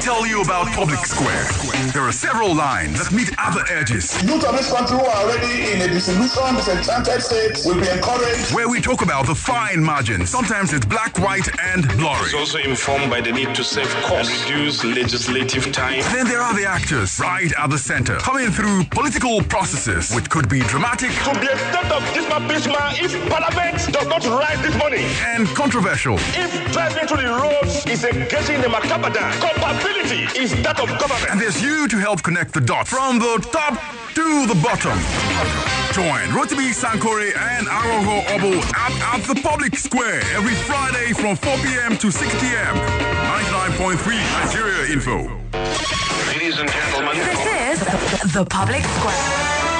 tell you about Public Square. There are several lines that meet other edges. Youth of this country who are already in a disillusioned, disenchanted state will be encouraged. Where we talk about the fine margins. Sometimes it's black, white, and blurry. It's also informed by the need to save costs and reduce legislative time. Then there are the actors, right at the center, coming through political processes, which could be dramatic. To be a state of dismabisma if Parliament does not rise this morning. And controversial. If driving through the roads is engaging the macabre, compatibility is that of government. And there's you to help connect the dots from the top to the bottom. Join Rotimi Sankore and Arogo Obo at the Public Square every Friday from 4 p.m. to 6 p.m. 99.3 Nigeria Info. Ladies and gentlemen, This is the Public Square.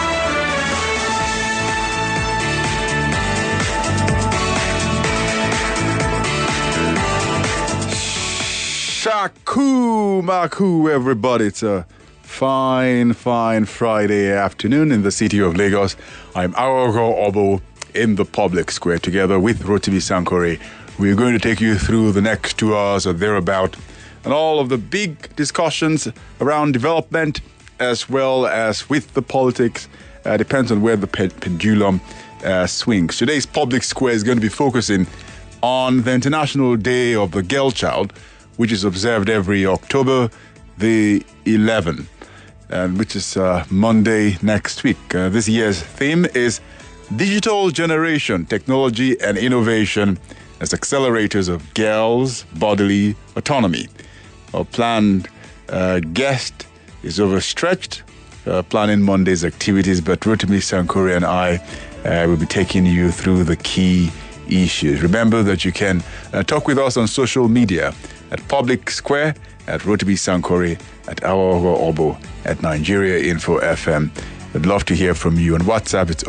Shaku Maku, everybody. It's a fine Friday afternoon in the city of Lagos. I'm Arogo Obo in the Public Square together with Rotimi Sankore. We're going to take you through the next 2 hours or thereabout and all of the big discussions around development as well as with the politics. Depends on where the pendulum swings. Today's Public Square is going to be focusing on the International Day of the Girl Child, which is observed every October the 11th, and which is Monday next week. This year's theme is Digital Generation, Technology and Innovation as Accelerators of Girls' Bodily Autonomy. Our planned guest is overstretched, planning Monday's activities, but Rotimi Sankore and I will be taking you through the key issues. Remember that you can talk with us on social media at Public Square, at Rotimi Sankore, at Awogo Obo, at Nigeria Info FM. I'd love to hear from you. On WhatsApp, it's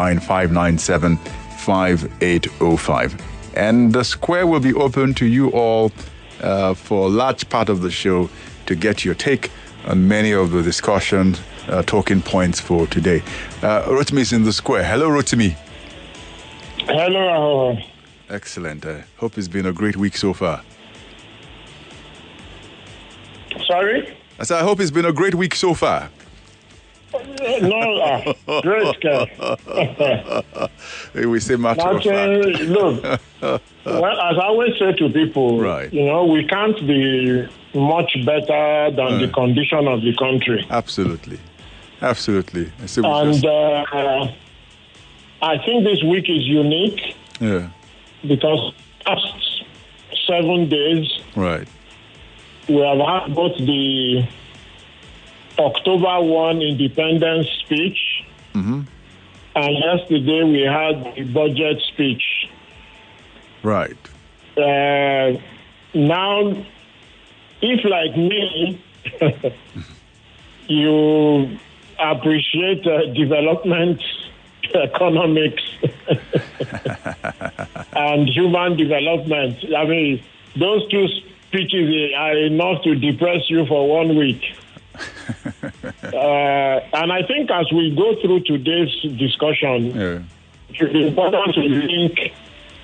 0809-597-5805. And the square will be open to you all for a large part of the show to get your take on many of the discussions, talking points for today. Rotimi is in the square. Hello, Rotimi. Hello. Excellent. I hope it's been a great week so far. Sorry? I said, I hope it's been a great week so far. No, great, Ken. We say matter of fact. Look, well, as I always say to people, right. We can't be much better than the condition of the country. Absolutely. And I think this week is unique. Yeah. Because past 7 days, right, we have had both the October 1 independence speech, and yesterday we had the budget speech. Right. Now, if like me, you appreciate development, economics, and human development, I mean, those two speeches are enough to depress you for 1 week. And I think as we go through today's discussion, it's important to link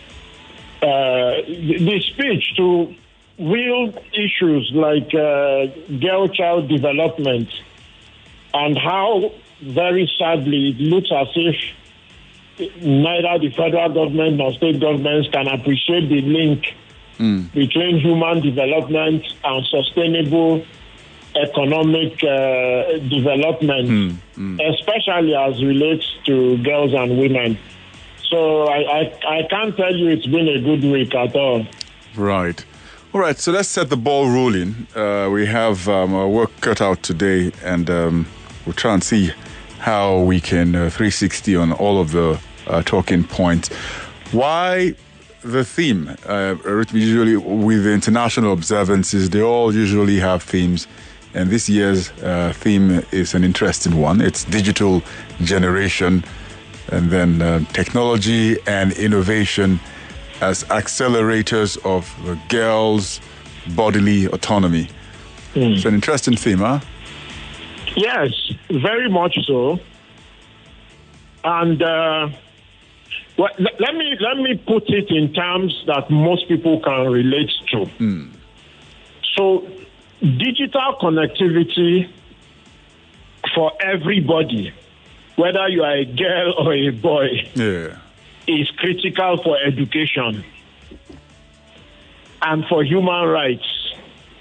the speech to real issues like girl child development and how, very sadly, it looks as if neither the federal government nor state governments can appreciate the link between human development and sustainable economic development, especially as relates to girls and women. So I can't tell you it's been a good week at all. Right. All right, so let's set the ball rolling. We have our work cut out today, and we'll try and see how we can 360 on all of the talking points. Why the theme? Usually with the international observances, they all usually have themes. And this year's theme is an interesting one. It's digital generation, and then technology and innovation as accelerators of the girls' bodily autonomy. It's an interesting theme, huh? Yes, very much so. And well, let me put it in terms that most people can relate to. So, digital connectivity for everybody, whether you are a girl or a boy, is critical for education and for human rights.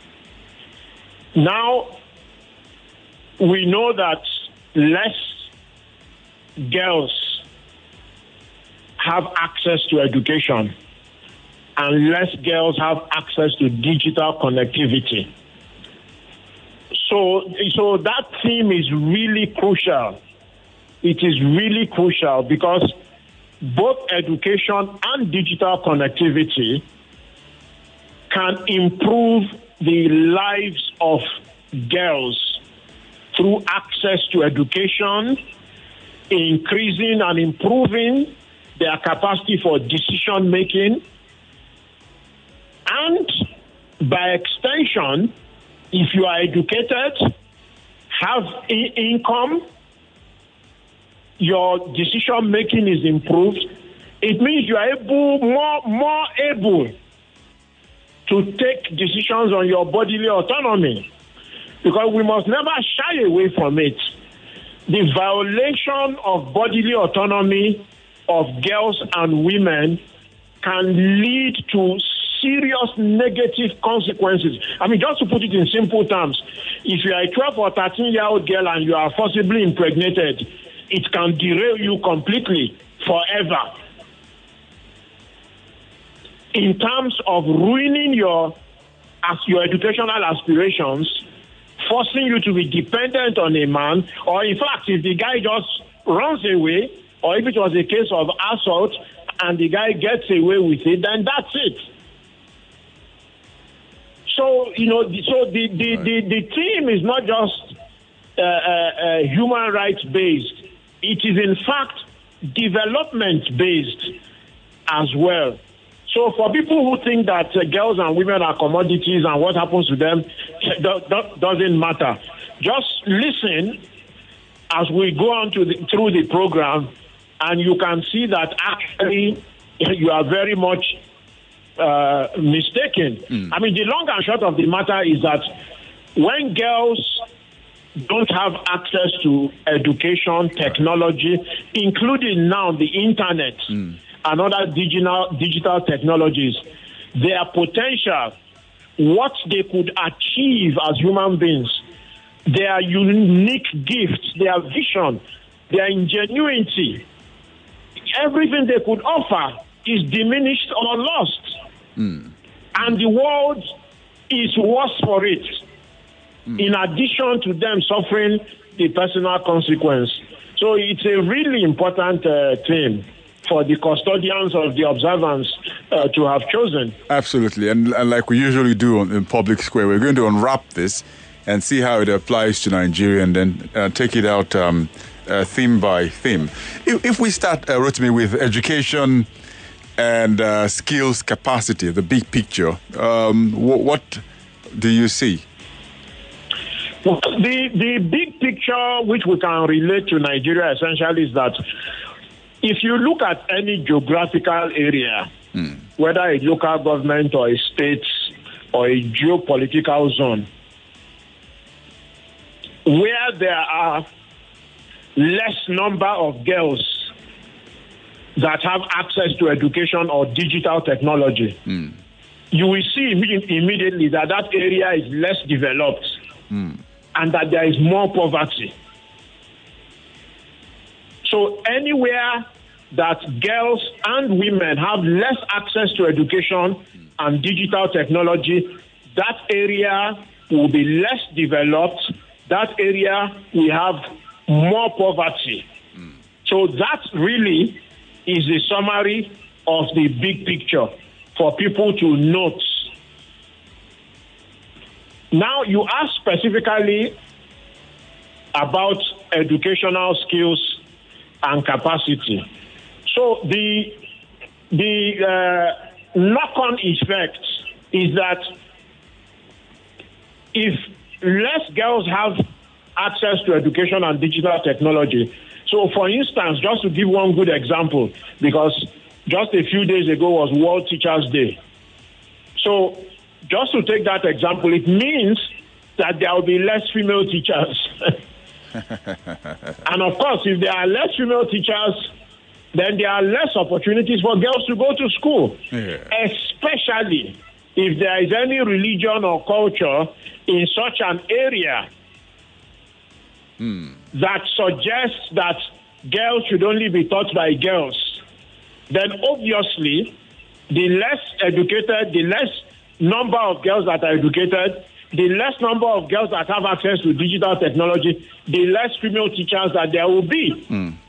Now, we know that less girls have access to education and less girls have access to digital connectivity. So that theme is really crucial. It is really crucial because both education and digital connectivity can improve the lives of girls through access to education, increasing and improving their capacity for decision making, and by extension, if you are educated, have income, your decision making is improved. It means you are more able to take decisions on your bodily autonomy, because we must never shy away from it. The violation of bodily autonomy of girls and women can lead to serious negative consequences. I mean, just to put it in simple terms, if you are a 12 or 13-year-old girl and you are forcibly impregnated, it can derail you completely forever. In terms of ruining your educational aspirations, forcing you to be dependent on a man, or in fact, if the guy just runs away, or if it was a case of assault and the guy gets away with it, then that's it. So, the theme is not just human rights based. It is in fact development based as well. So for people who think that girls and women are commodities and what happens to them doesn't matter, just listen as we go on through the program, and you can see that actually you are very much mistaken. I mean, the long and short of the matter is that when girls don't have access to education, technology, including now the internet and other digital technologies, their potential, what they could achieve as human beings, their unique gifts, their vision, their ingenuity, everything they could offer is diminished or lost. And the world is worse for it, in addition to them suffering the personal consequence. So it's a really important theme for the custodians of the observance to have chosen. Absolutely. And like we usually do in Public Square, we're going to unwrap this and see how it applies to Nigeria, and then take it out theme by theme. If we start, Rotimi, with education and skills capacity, the big picture, what do you see? Well, the big picture, which we can relate to Nigeria essentially, is that if you look at any geographical area, whether a local government or a state or a geopolitical zone, where there are less number of girls that have access to education or digital technology, you will see immediately that area is less developed and that there is more poverty. So anywhere that girls and women have less access to education and digital technology, that area will be less developed. That area will have more poverty. So that really is the summary of the big picture for people to note. Now, you asked specifically about educational skills and capacity. So the knock-on effect is that if less girls have access to education and digital technology, so for instance, just to give one good example, because just a few days ago was World Teachers' Day. So just to take that example, it means that there will be less female teachers. And of course, if there are less female teachers, then there are less opportunities for girls to go to school, especially if there is any religion or culture in such an area that suggests that girls should only be taught by girls. Then obviously, the less educated, the less number of girls that are educated, the less number of girls that have access to digital technology, the less female teachers that there will be.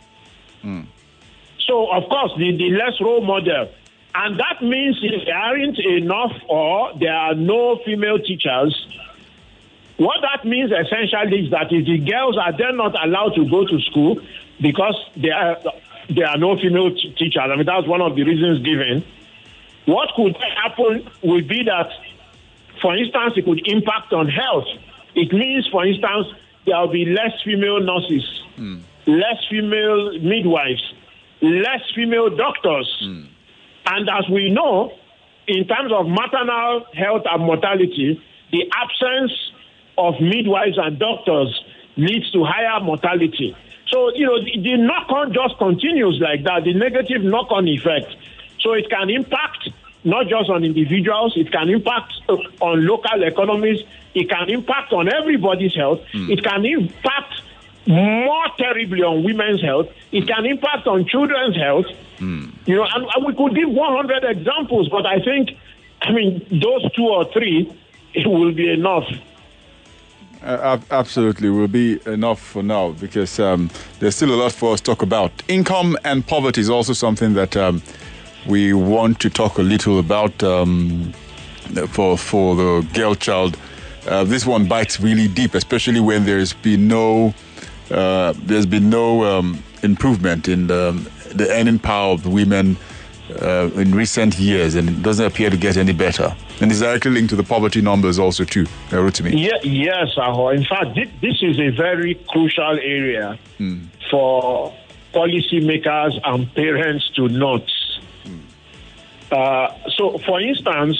So, of course, the less role model. And that means if there aren't enough or there are no female teachers, what that means essentially is that if the girls are then not allowed to go to school because there are no female teachers, I mean, that's one of the reasons given, what could happen would be that, for instance, it could impact on health. It means, for instance, there will be less female nurses, less female midwives, less female doctors. And as we know, in terms of maternal health and mortality, the absence of midwives and doctors leads to higher mortality. So, the knock-on just continues like that, the negative knock-on effect. So it can impact not just on individuals, it can impact on local economies, it can impact on everybody's health, it can impact more terribly on women's health, it can impact on children's health, and we could give 100 examples, but I mean, those 2 or 3, it will be enough. Absolutely, will be enough for now because there's still a lot for us to talk about. Income and poverty is also something that we want to talk a little about for the girl child. This one bites really deep, especially when there's been no improvement in the earning power of the women in recent years, and it doesn't appear to get any better. And it's directly linked to the poverty numbers also too, Rotimi. Yes, Aho. In fact, this is a very crucial area for policymakers and parents to note. So, for instance,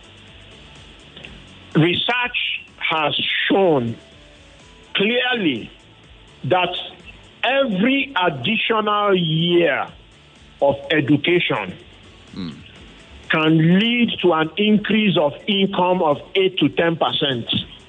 research has shown clearly that every additional year of education can lead to an increase of income of 8 to 10%.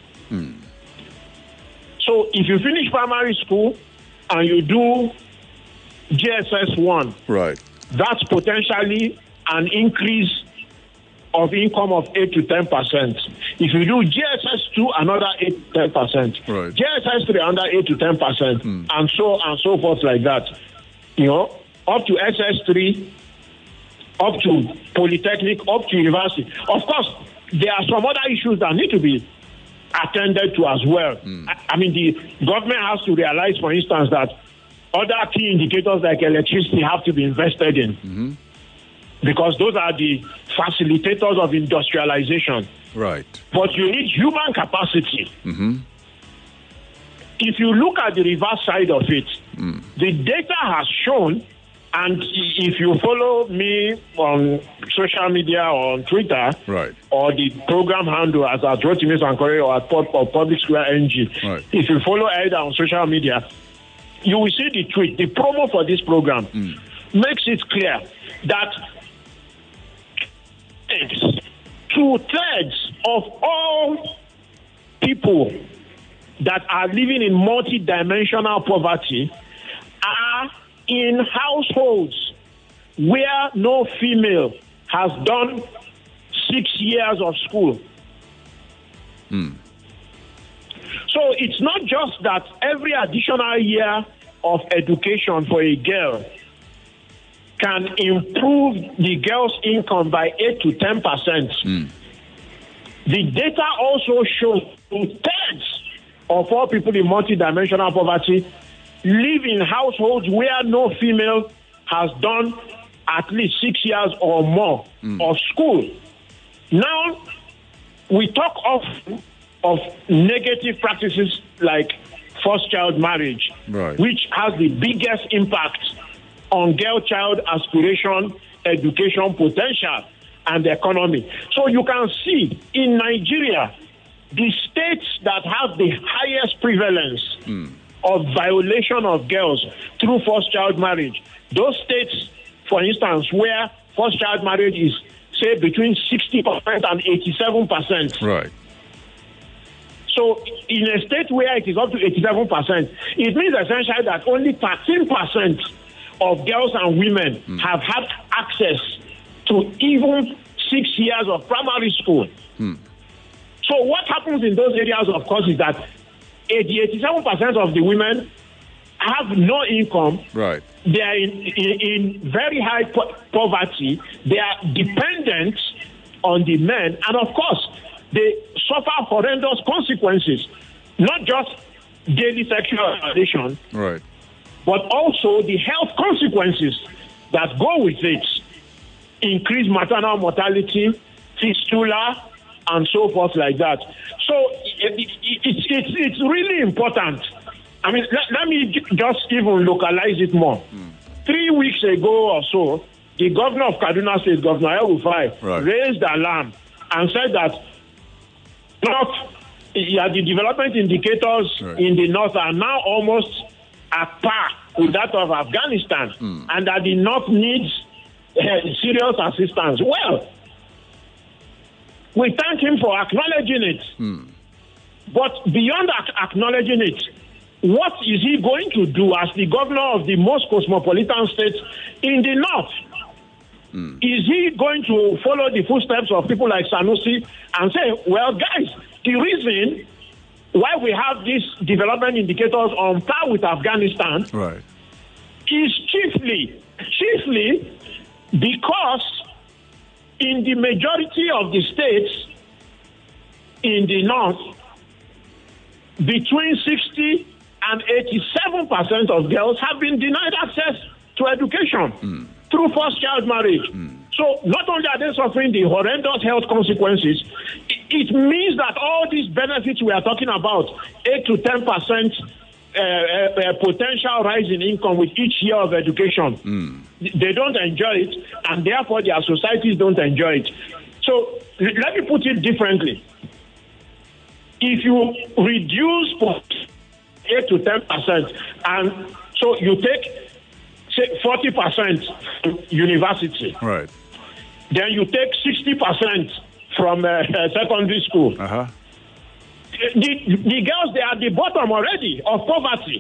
So if you finish primary school and you do GSS 1, right, that's potentially an increase of income of 8 to 10%. If you do GSS 2, another 8 to 10%. Right. GSS 3, another 8 to 10%, and so forth like that. Up to SS3, up to Polytechnic, up to university. Of course, there are some other issues that need to be attended to as well. I mean, the government has to realize, for instance, that other key indicators like electricity have to be invested in. Because those are the facilitators of industrialization. Right. But you need human capacity. If you look at the reverse side of it, the data has shown, and if you follow me on social media or on Twitter, right, or the program handle as at Rotimi Sankore or at Public Square NG, right, if you follow either on social media, you will see the tweet. The promo for this program makes it clear that 2/3 of all people that are living in multi-dimensional poverty are in households where no female has done 6 years of school. So it's not just that every additional year of education for a girl can improve the girl's income by 8 to 10%. The data also shows 2/3 of all people in multidimensional poverty live in households where no female has done at least 6 years or more of school. Now, we talk often of negative practices like first child marriage, right, which has the biggest impact on girl child aspiration, education potential, and the economy. So you can see in Nigeria, the states that have the highest prevalence of violation of girls through forced child marriage, those states, for instance, where forced child marriage is, say, between 60% and 87%. Right. So in a state where it is up to 87%, it means essentially that only 13% of girls and women have had access to even 6 years of primary school. So what happens in those areas, of course, is that 87% of the women have no income. Right. They are in very high poverty. They are dependent on the men. And of course, they suffer horrendous consequences, not just daily sexual violation, Right. but also the health consequences that go with it. Increased maternal mortality, fistula, and so forth like that. So it's really important. I mean, let me just even localize it more. 3 weeks ago or so, the governor of Kaduna State, Governor El-Rufai, raised alarm and said that the development indicators in the north are now almost at par with that of Afghanistan, and that the north needs serious assistance. Well, we thank him for acknowledging it. But beyond acknowledging it, what is he going to do as the governor of the most cosmopolitan state in the north? Is he going to follow the footsteps of people like Sanusi and say, well, guys, the reason why we have these development indicators on par with Afghanistan is chiefly because in the majority of the states in the north, between 60 and 87% of girls have been denied access to education through forced child marriage. So not only are they suffering the horrendous health consequences, it means that all these benefits we are talking about, 8 to 10% potential rise in income with each year of education, they don't enjoy it, and therefore their societies don't enjoy it. So let me put it differently. If you reduce 8 to 10%, and so you take, say, 40% university, then you take 60% from secondary school. The girls, they are at the bottom already of poverty.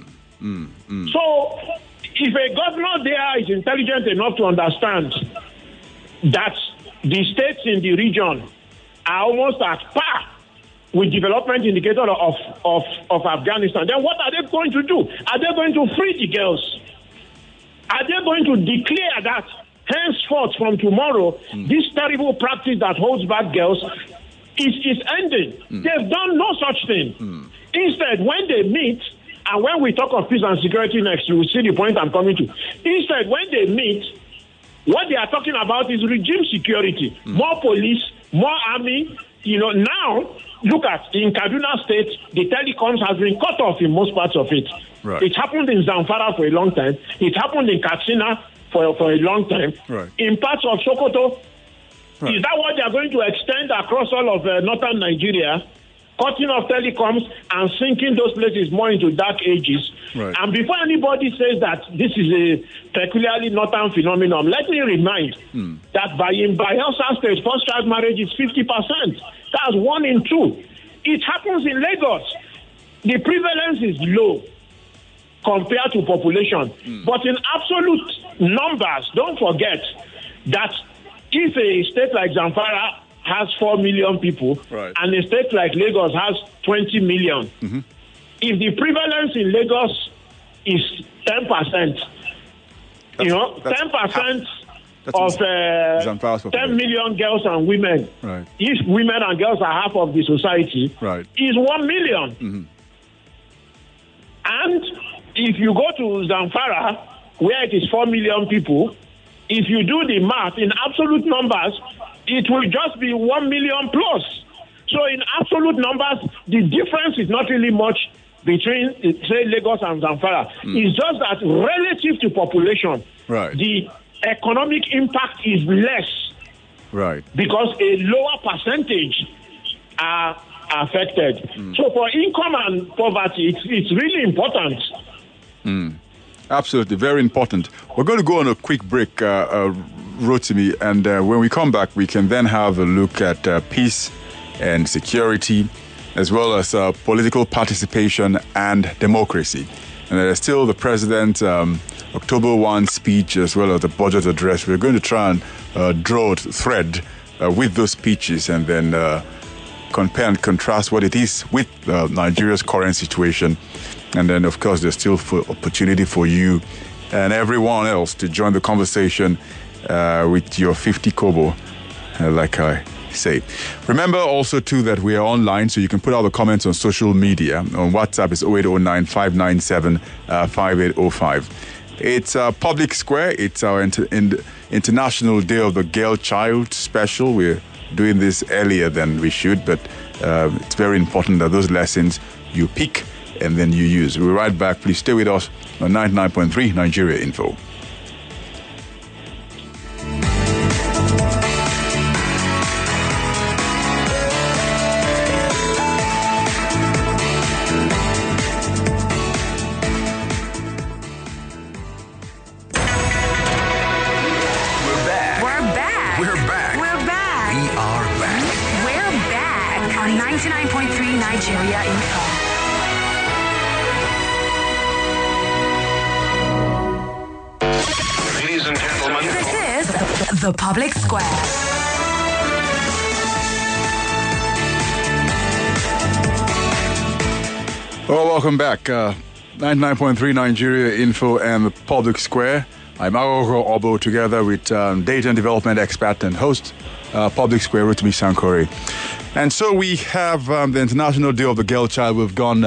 So if a governor there is intelligent enough to understand that the states in the region are almost at par with development indicator of Afghanistan, then what are they going to do? Are they going to free the girls? Are they going to declare that henceforth from tomorrow, this terrible practice that holds back girls is ending? They've done no such thing. Instead, when they meet, and when we talk of peace and security next, you will see the point I'm coming to. Instead, when they meet, what they are talking about is regime security, more police, more army. You know, now, look at, in Kaduna State, the telecoms has been cut off in most parts of it. It happened in Zamfara for a long time. It happened in Katsina for a long time. In parts of Sokoto, is that what they are going to extend across all of northern Nigeria? Cutting off telecoms and sinking those places more into dark ages. And before anybody says that this is a peculiarly northern phenomenon, let me remind that in Bayelsa State, first child marriage is 50%. That's 1 in 2. It happens in Lagos. The prevalence is low compared to population. But in absolute numbers, don't forget that if a state like Zamfara has 4 million people, and a state like Lagos has 20 million. If the prevalence in Lagos is 10%, 10% of 10 million girls and women, if women and girls are half of the society, is 1 million. And if you go to Zamfara, where it is 4 million people, if you do the math in absolute numbers, it will just be 1 million plus. So in absolute numbers, the difference is not really much between, say, Lagos and Zamfara. It's just that relative to population, the economic impact is less. Because a lower percentage are affected. So for income and poverty, it's really important. Absolutely, very important. We're going to go on a quick break, Rotimi, and when we come back, we can then have a look at peace and security, as well as political participation and democracy. And there's still the president's October 1 speech, as well as the budget address. We're going to try and draw a thread with those speeches and then compare and contrast what it is with Nigeria's current situation. And then, of course, there's still opportunity for you and everyone else to join the conversation with your 50 kobo, like I say. Remember also, too, that we are online, so you can put out the comments on social media. On WhatsApp, it's 0809 597 5805. It's Public Square. It's our International Day of the Girl Child special. We're doing this earlier than we should, but it's very important that those lessons you pick and then you use. We'll be right back. Please stay with us on 99.3 Nigeria Info. Nigeria Info. Ladies and gentlemen, This is The Public Square. Well, welcome back. 99.3 Nigeria Info and The Public Square. I'm Agogo Obo, together with data and development expert and host, Public Square, Rotimi Sankore. And so we have the International Day of the Girl Child. We've gone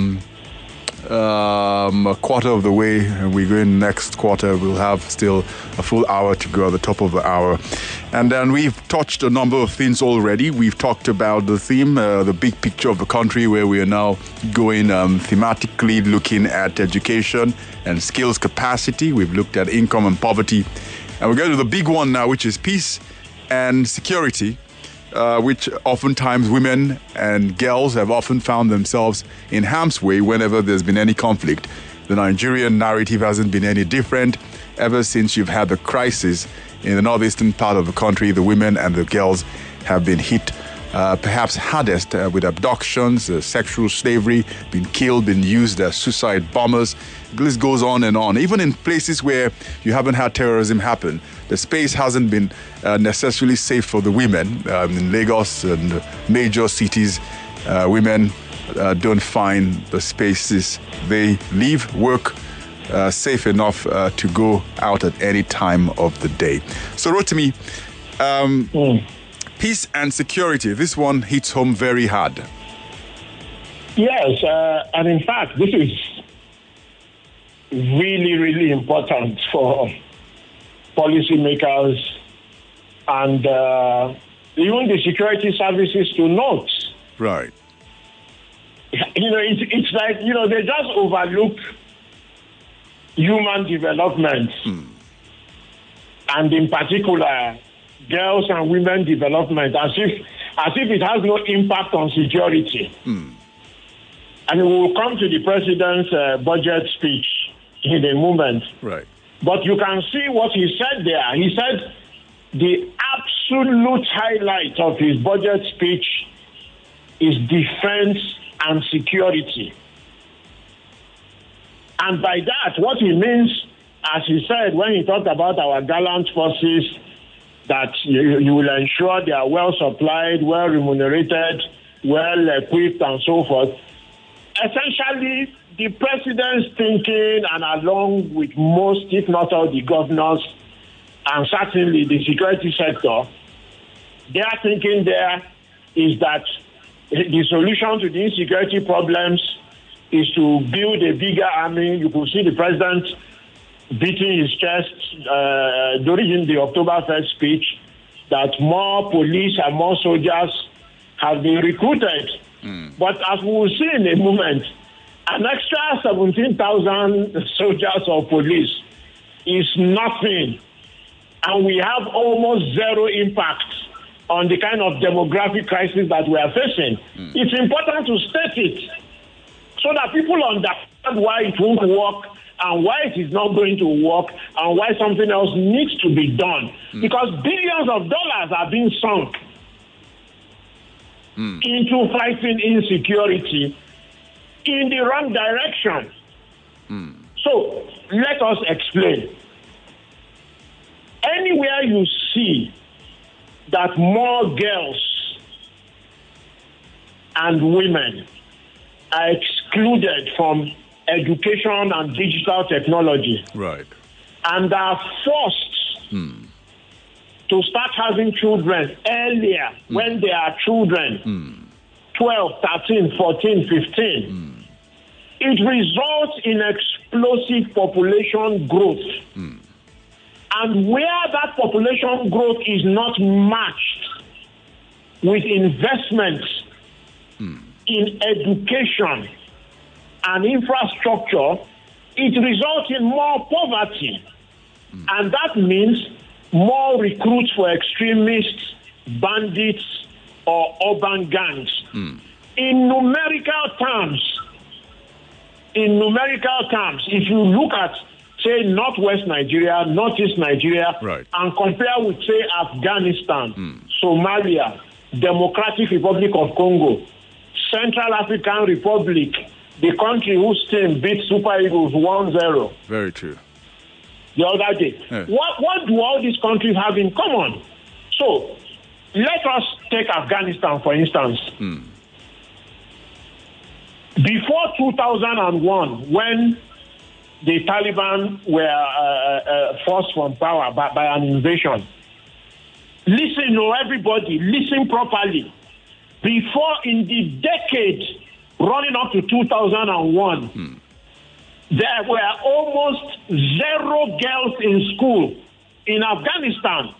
a quarter of the way, and we're going next quarter. We'll have still a full hour to go at the top of the hour. And then we've touched a number of things already. We've talked about the theme, the big picture of the country, where we are now going thematically looking at education and skills capacity. We've looked at income and poverty. And we're going to the big one now, which is peace and security. Which oftentimes women and girls have often found themselves in harm's way whenever there's been any conflict. The Nigerian narrative hasn't been any different ever since you've had the crisis in the northeastern part of the country. The women and the girls have been hit perhaps hardest with abductions, sexual slavery, been killed, been used as suicide bombers. The list goes on and on. Even in places where you haven't had terrorism happen, the space hasn't been necessarily safe for the women. In Lagos and major cities, women don't find the spaces they live, work safe enough to go out at any time of the day. So, Rotimi, peace and security, this one hits home very hard. Yes, and in fact, this is really, really important for policymakers and even the security services to note. Right. You know, it's like, you know, they just overlook human development. And in particular, girls and women development, as if it has no impact on security. And we will come to the president's budget speech in a moment. Right. But you can see what he said there. He said the absolute highlight of his budget speech is defense and security. And by that, what he means, as he said when he talked about our gallant forces, that you will ensure they are well supplied, well remunerated, well equipped, and so forth. Essentially, the president's thinking, and along with most, if not all, the governors, and certainly the security sector, their thinking there is that the solution to the insecurity problems is to build a bigger army. You could see the president beating his chest during the October 1st speech that more police and more soldiers have been recruited. But as we will see in a moment, an extra 17,000 soldiers or police is nothing. And we have almost zero impact on the kind of demographic crisis that we are facing. It's important to state it so that people understand why it won't work and why it is not going to work and why something else needs to be done. Because billions of dollars are being sunk into fighting insecurity in the wrong direction. So let us explain. Anywhere you see that more girls and women are excluded from education and digital technology, Right. and are forced to start having children earlier when they are children, 12, 13, 14, 15, it results in explosive population growth. And where that population growth is not matched with investments in education and infrastructure, it results in more poverty. And that means more recruits for extremists, bandits, or urban gangs. In numerical terms, if you look at, say, northwest Nigeria, northeast Nigeria, Right. and compare with, say, Afghanistan, Somalia, Democratic Republic of Congo, Central African Republic, the country whose team beat Super Eagles 1-0 Very true. the other day. Yeah. What do all these countries have in common? So, let us take Afghanistan, for instance. Before 2001, when the Taliban were forced from power by an invasion, listen, everybody, listen properly. Before, in the decade running up to 2001, there were almost 0 girls in school in Afghanistan.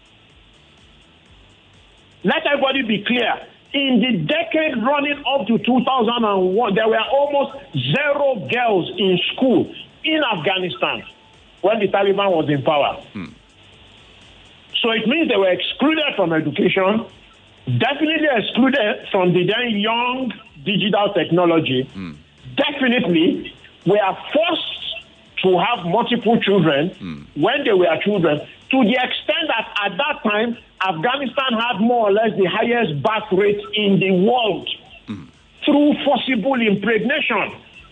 Let everybody be clear. In the decade running up to 2001, there were almost 0 girls in school in Afghanistan when the Taliban was in power. So it means they were excluded from education, definitely excluded from the then young digital technology, definitely were forced to have multiple children when they were children, to the extent that at that time, Afghanistan had more or less the highest birth rate in the world through forcible impregnation.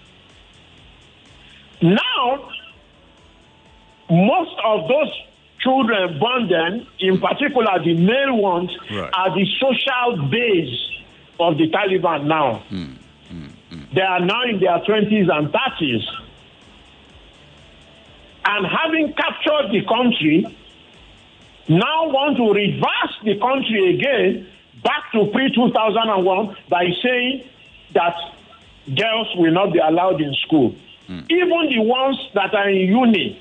Now, most of those children born then, in particular the male ones, Right. are the social base of the Taliban now. They are now in their 20s and 30s. And having captured the country, now want to reverse the country again back to pre-2001 by saying that girls will not be allowed in school. Even the ones that are in uni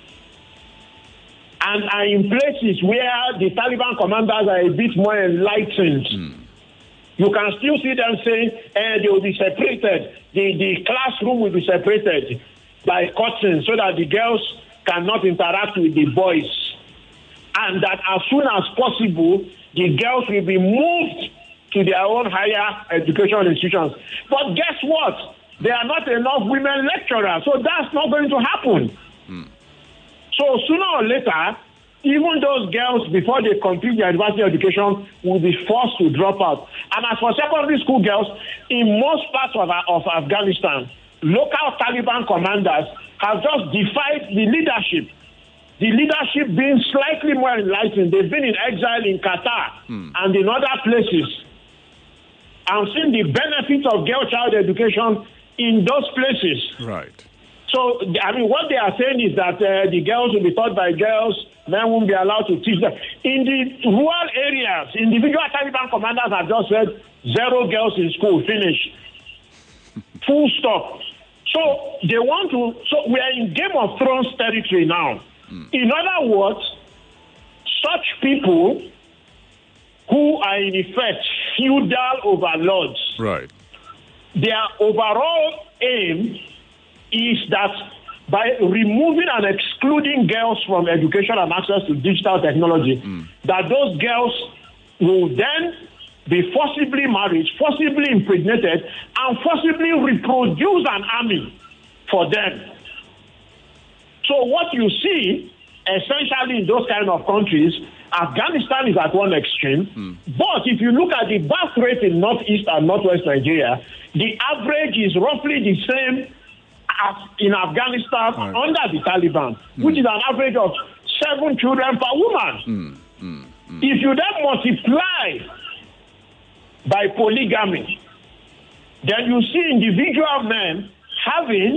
and are in places where the Taliban commanders are a bit more enlightened, you can still see them saying they will be separated. The classroom will be separated by curtains so that the girls cannot interact with the boys. And that as soon as possible, the girls will be moved to their own higher education institutions. But guess what? There are not enough women lecturers, so that's not going to happen. So sooner or later, even those girls, before they complete their university education, will be forced to drop out. And as for secondary school girls, in most parts of Afghanistan, local Taliban commanders have just defied the leadership. The leadership being slightly more enlightened. They've been in exile in Qatar and in other places, and seen the benefits of girl child education in those places. Right. So, I mean, what they are saying is that the girls will be taught by girls, men won't be allowed to teach them. In the rural areas, individual Taliban commanders have just said 0 girls in school, finish. Full stop. So, they want to, so we are in Game of Thrones territory now. In other words, such people who are in effect feudal overlords, Right. their overall aim is that by removing and excluding girls from education and access to digital technology, that those girls will then be forcibly married, forcibly impregnated, and forcibly reproduce an army for them. So what you see, essentially in those kind of countries, Afghanistan is at one extreme, but if you look at the birth rate in northeast and northwest Nigeria, the average is roughly the same as in Afghanistan under the Taliban, which is an average of 7 children per woman. If you then multiply by polygamy, then you see individual men having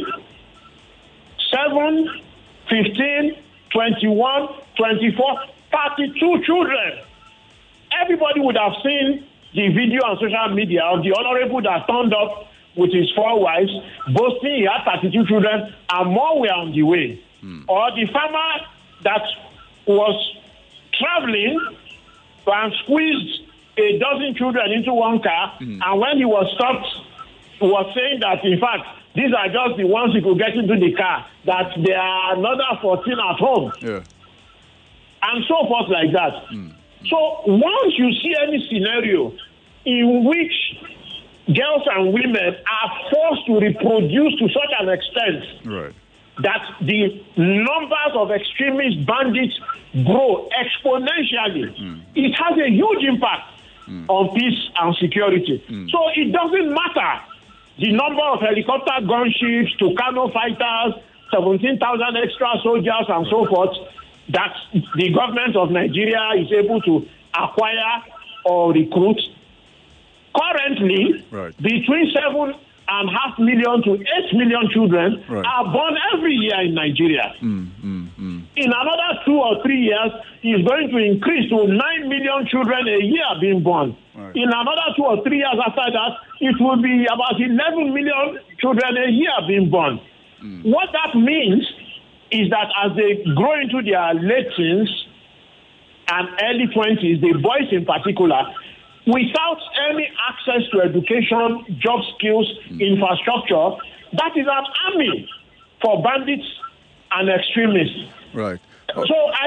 7, 15, 21, 24, 32 children. Everybody would have seen the video on social media of the honorable that turned up with his 4 wives, boasting he had 32 children and more were on the way. Or the farmer that was traveling and squeezed a dozen children into one car, and when he was stopped, he was saying that, in fact, these are just the ones he could get into the car, that there are another 14 at home. Yeah. And so forth like that. So once you see any scenario in which girls and women are forced to reproduce to such an extent that the numbers of extremist bandits grow exponentially, it has a huge impact on peace and security. So it doesn't matter the number of helicopter gunships, Tucano fighters, 17,000 extra soldiers and so forth that the government of Nigeria is able to acquire or recruit. Currently, between 7.5 million to 8 million children are born every year in Nigeria. In another 2 or 3 years, it's going to increase to 9 million children a year being born. In another 2 or 3 years after that, it will be about 11 million children a year being born. What that means is that as they grow into their late teens and early 20s, the boys in particular, without any access to education, job skills, infrastructure, that is an army for bandits and extremists. Right. So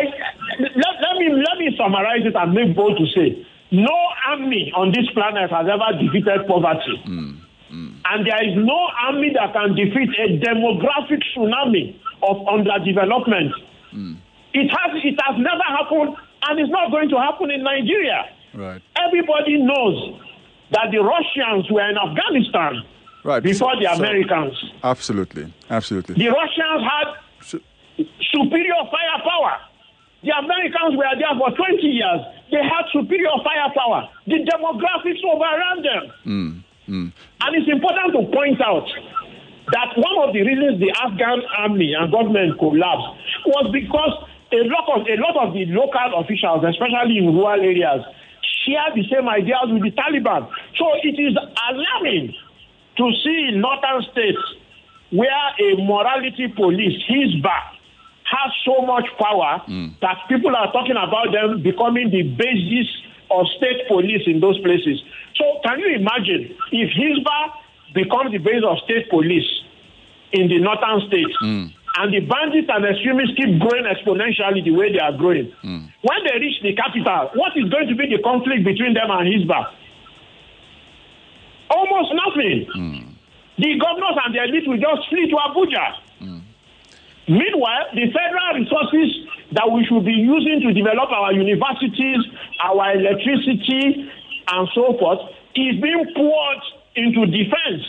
let me summarize it and make bold to say, no army on this planet has ever defeated poverty. And there is no army that can defeat a demographic tsunami of underdevelopment. It has never happened, and it's not going to happen in Nigeria. Everybody knows that the Russians were in Afghanistan before the Americans. Absolutely. The Russians had superior firepower. The Americans were there for 20 years. They had superior firepower. The demographics overran them. And it's important to point out that one of the reasons the Afghan army and government collapsed was because a lot of the local officials, especially in rural areas, share the same ideas with the Taliban. So it is alarming to see in northern states where a morality police, Hizbah, has so much power that people are talking about them becoming the basis of state police in those places. So can you imagine if Hizbah becomes the base of state police in the northern states and the bandits and extremists keep growing exponentially the way they are growing? When they reach the capital, what is going to be the conflict between them and Hizbah? Almost nothing. The governors and the elite will just flee to Abuja. Meanwhile, the federal resources that we should be using to develop our universities, our electricity, and so forth, is being poured into defense.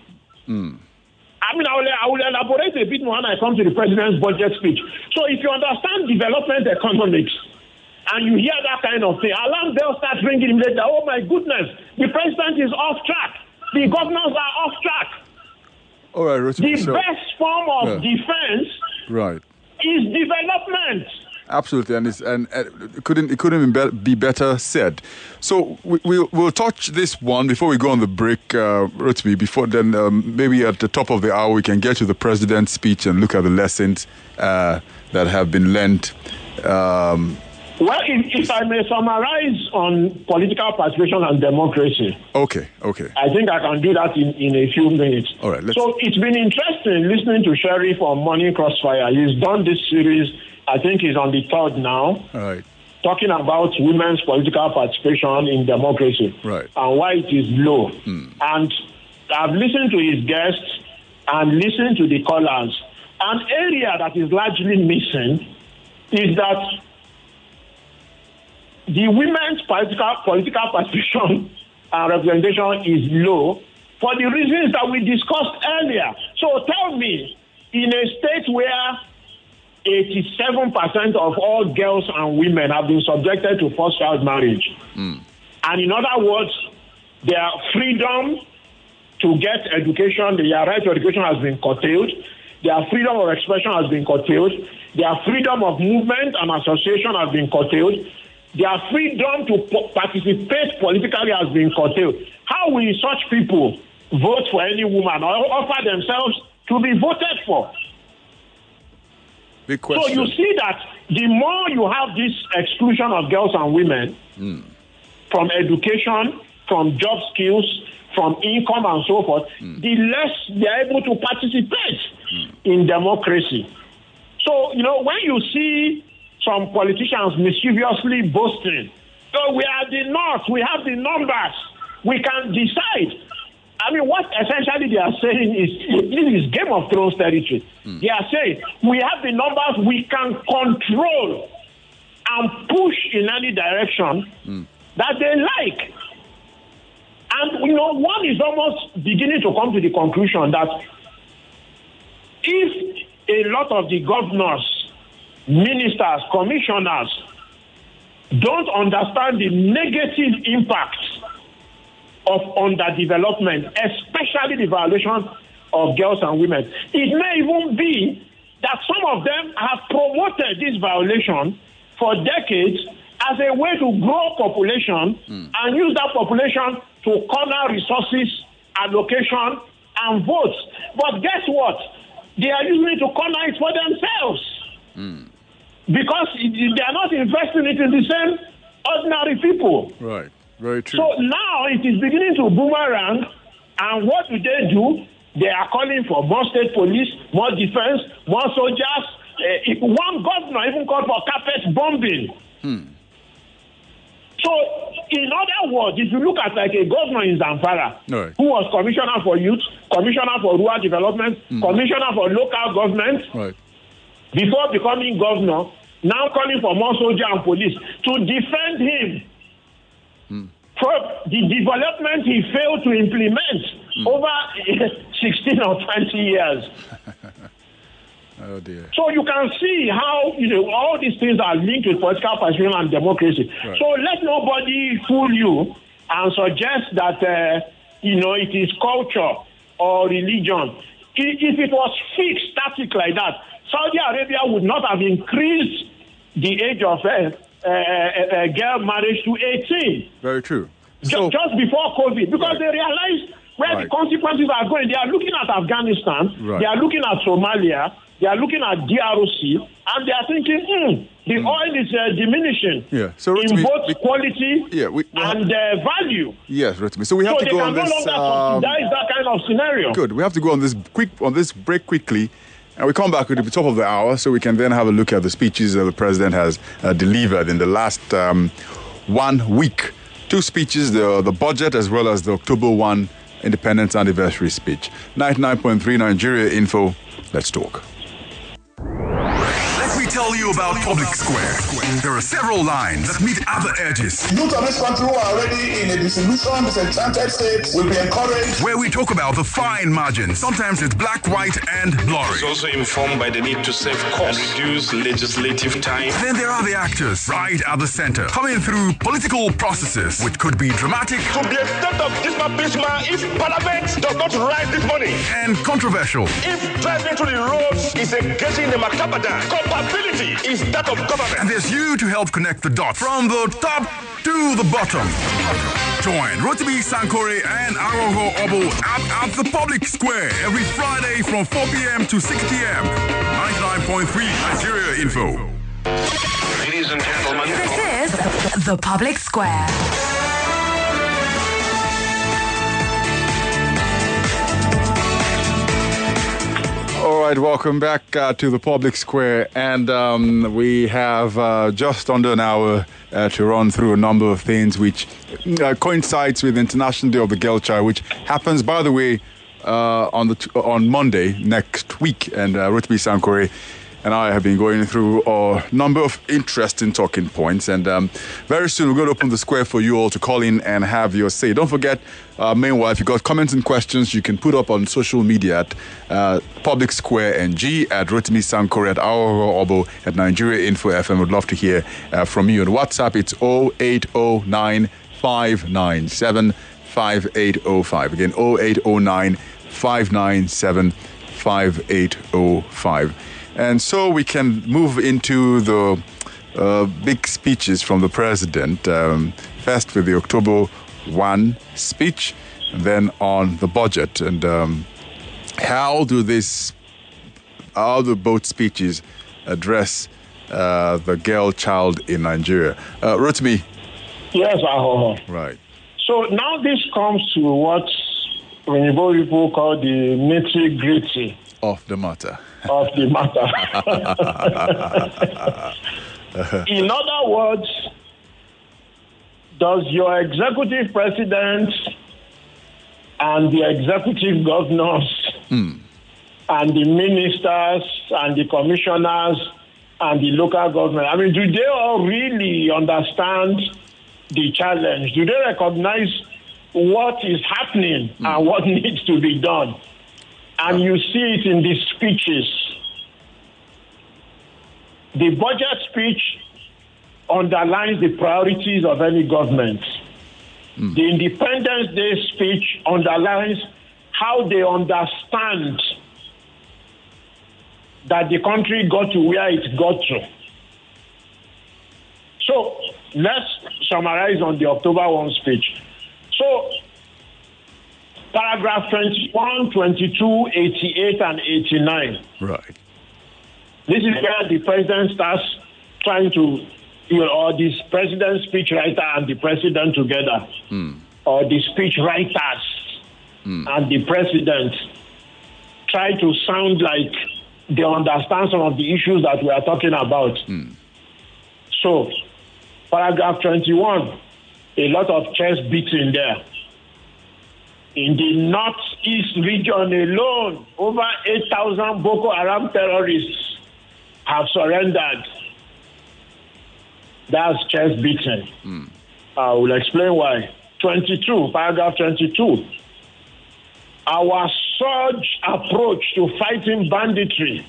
I mean, I will elaborate a bit more when I come to the president's budget speech. So if you understand development economics, and you hear that kind of thing, alarm bell starts ringing later. Oh my goodness, the president is off track. The governors are off track. All right, the best form of defense is development. Absolutely, and it couldn't be better said. So we'll touch this one before we go on the break, Rotimi. Before then, maybe at the top of the hour we can get to the president's speech and look at the lessons that have been learned. Well, if I may summarize on political participation and democracy. Okay. I think I can do that in a few minutes. All right. So it's been interesting listening to Sheriff on Morning Crossfire. He's done this series. I think he's on the 3rd now. All right. talking about women's political participation in democracy Right. and why it is low. And I've listened to his guests and listened to the callers. An area that is largely missing is that the women's political participation and representation is low for the reasons that we discussed earlier. So tell me, in a state where 87% of all girls and women have been subjected to forced child marriage, and in other words, their freedom to get education, their right to education has been curtailed, their freedom of expression has been curtailed, their freedom of movement and association has been curtailed, their freedom to participate politically has been curtailed. How will such people vote for any woman or offer themselves to be voted for? Big question. So you see that the more you have this exclusion of girls and women from education, from job skills, from income and so forth, the less they're able to participate in democracy. So, when you see some politicians mischievously boasting, so we are the North, we have the numbers, we can decide. I mean, what essentially they are saying is, this is Game of Thrones territory. They are saying, we have the numbers, we can control and push in any direction that they like. And, one is almost beginning to come to the conclusion that if a lot of the governors, ministers, commissioners don't understand the negative impact of underdevelopment, especially the violation of girls and women, it may even be that some of them have promoted this violation for decades as a way to grow population and use that population to corner resources, allocation, and votes. But guess what? They are using it to corner it for themselves. Because they are not investing it in the same ordinary people. Right. Very true. So now it is beginning to boomerang. And what do? They are calling for more state police, more defense, more soldiers. One governor even called for carpet bombing. So, in other words, if you look at like a governor in Zamfara, Right. who was commissioner for youth, commissioner for rural development, commissioner for local government, Right. before becoming governor, now calling for more soldiers and police to defend him for the development he failed to implement over 16 or 20 years. Oh, dear. So you can see how all these things are linked with political participation and democracy. Right. So let nobody fool you and suggest that it is culture or religion. If it was fixed, static like that, Saudi Arabia would not have increased the age of girl marriage to 18. Very true. Just before COVID, because they realized where the consequences are going. They are looking at Afghanistan, they are looking at Somalia, they are looking at DRC, and they are thinking, the oil is diminishing in both quality and value. Yes, Rotimi. So we have to go on this. So they can no longer subsidize that kind of scenario. Good. We have to go on this break quickly. And we come back at the top of the hour so we can then have a look at the speeches that the president has delivered in the last 1 week. 2 speeches, the budget as well as the October 1 Independence Anniversary speech. 99.3 Nigeria Info. Let's talk. Let me tell you about Public Square. There are several lines that meet other edges. Youth of this country who are already in a disillusioned, disenchanted state will be encouraged. Where we talk about the fine margins. Sometimes it's black, white, and blurry. It's also informed by the need to save costs and reduce legislative time. Then there are the actors right at the center, coming through political processes, which could be dramatic. To the extent of this if Parliament does not raise this money, and controversial. If driving to the roads is engaging the Macabadan, compatibility is that of government. And there's you to help connect the dots from the top to the bottom. Join Rotimi Sankore and Aroho Obo at the Public Square every Friday from 4 p.m. to 6 p.m. 99.3 Nigeria Info. Ladies and gentlemen, This is the Public Square. All right, welcome back to the Public Square. And we have just under an hour to run through a number of things which coincides with International Day of the Girl Child, which happens, by the way, on Monday next week. And Rotimi Sankore and I have been going through a number of interesting talking points. And very soon we're going to open the square for you all to call in and have your say. Don't forget, meanwhile, if you've got comments and questions, you can put up on social media at Public Square NG, at Rotimi Sankore, at Aoro Obo, at Nigeria Info FM. Would love to hear from you. On WhatsApp, it's 0809 597 5805. Again, 0809 597 5805. And so we can move into the big speeches from the president, first with the October 1 speech, and then on the budget. And how do both speeches address the girl child in Nigeria? Rotimi? Yes, Ahoho. Right. So now this comes to what Renewable people call the nitty-gritty of the matter. In other words, does your executive president and the executive governors and the ministers and the commissioners and the local government, I mean, do they all really understand the challenge? Do they recognize what is happening and what needs to be done? And you see it in the speeches. The budget speech underlines the priorities of any government. The Independence Day speech underlines how they understand that the country got to where it got to. So let's summarize on the October 1 speech. So paragraph 21, 22, 88, and 89. Right. This is where the president starts trying to, or this president speechwriter and the president together, or the speechwriters and the president try to sound like they understand some of the issues that we are talking about. So, paragraph 21, a lot of chest beating there. In the northeast region alone, over 8,000 Boko Haram terrorists have surrendered. That's chest beating. I will explain why. 22, paragraph 22. Our surge approach to fighting banditry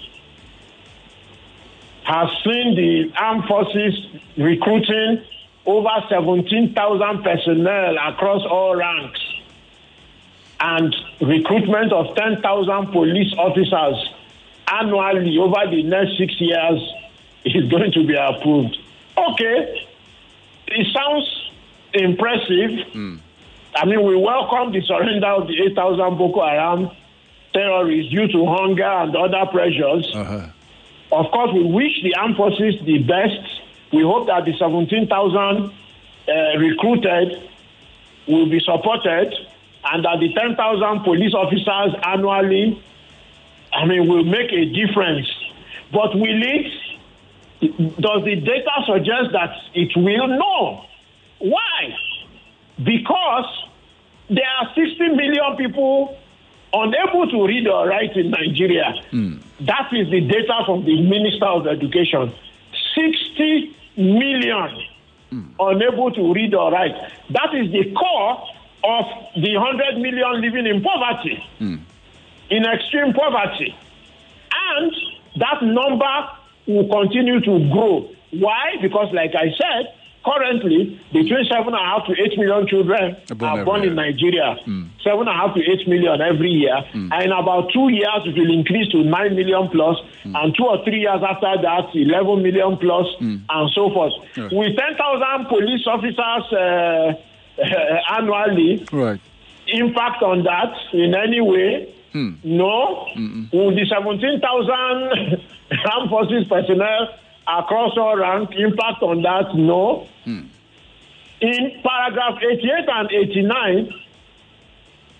has seen the armed forces recruiting over 17,000 personnel across all ranks and recruitment of 10,000 police officers annually over the next 6 years is going to be approved. Okay, it sounds impressive. I mean, we welcome the surrender of the 8,000 Boko Haram terrorists due to hunger and other pressures. Of course, we wish the armed forces the best. We hope that the 17,000 recruited will be supported and that the 10,000 police officers annually, I mean, will make a difference. But will it? Does the data suggest that it will? No. Why? Because there are 60 million people unable to read or write in Nigeria. That is the data from the Minister of Education. 60 million unable to read or write. That is the core of the 100 million living in poverty, in extreme poverty. And that number will continue to grow. Why? Because, like I said, currently, between 7.5 to 8 million children are born in Nigeria. 7.5 to 8 million every year. And in about 2 years, it will increase to 9 million plus. And 2 or 3 years after that, 11 million plus, and so forth. With 10,000 police officers annually, impact on that in any way? No. Will the 17,000 armed forces personnel across all ranks impact on that? No. In paragraph 88 and 89,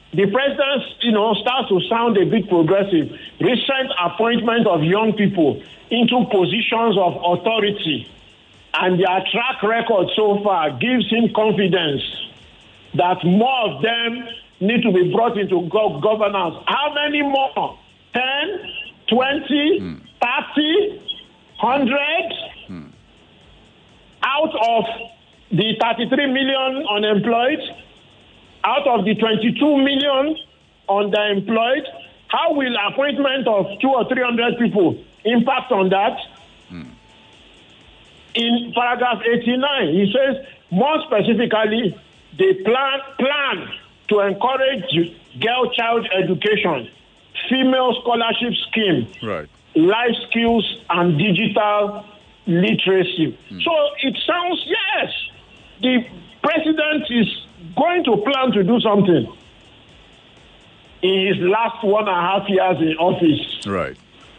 the president, starts to sound a bit progressive. Recent appointment of young people into positions of authority and their track record so far gives him confidence that more of them need to be brought into governance. How many more? 10, 20, 30, 100? Out of the 33 million unemployed, out of the 22 million underemployed, how will appointment of 200 or 300 people impact on that? In paragraph 89, he says, more specifically, they plan to encourage girl child education, female scholarship scheme, Right. life skills, and digital literacy. So it sounds, yes, the president is going to plan to do something in his last 1.5 years in office. Right.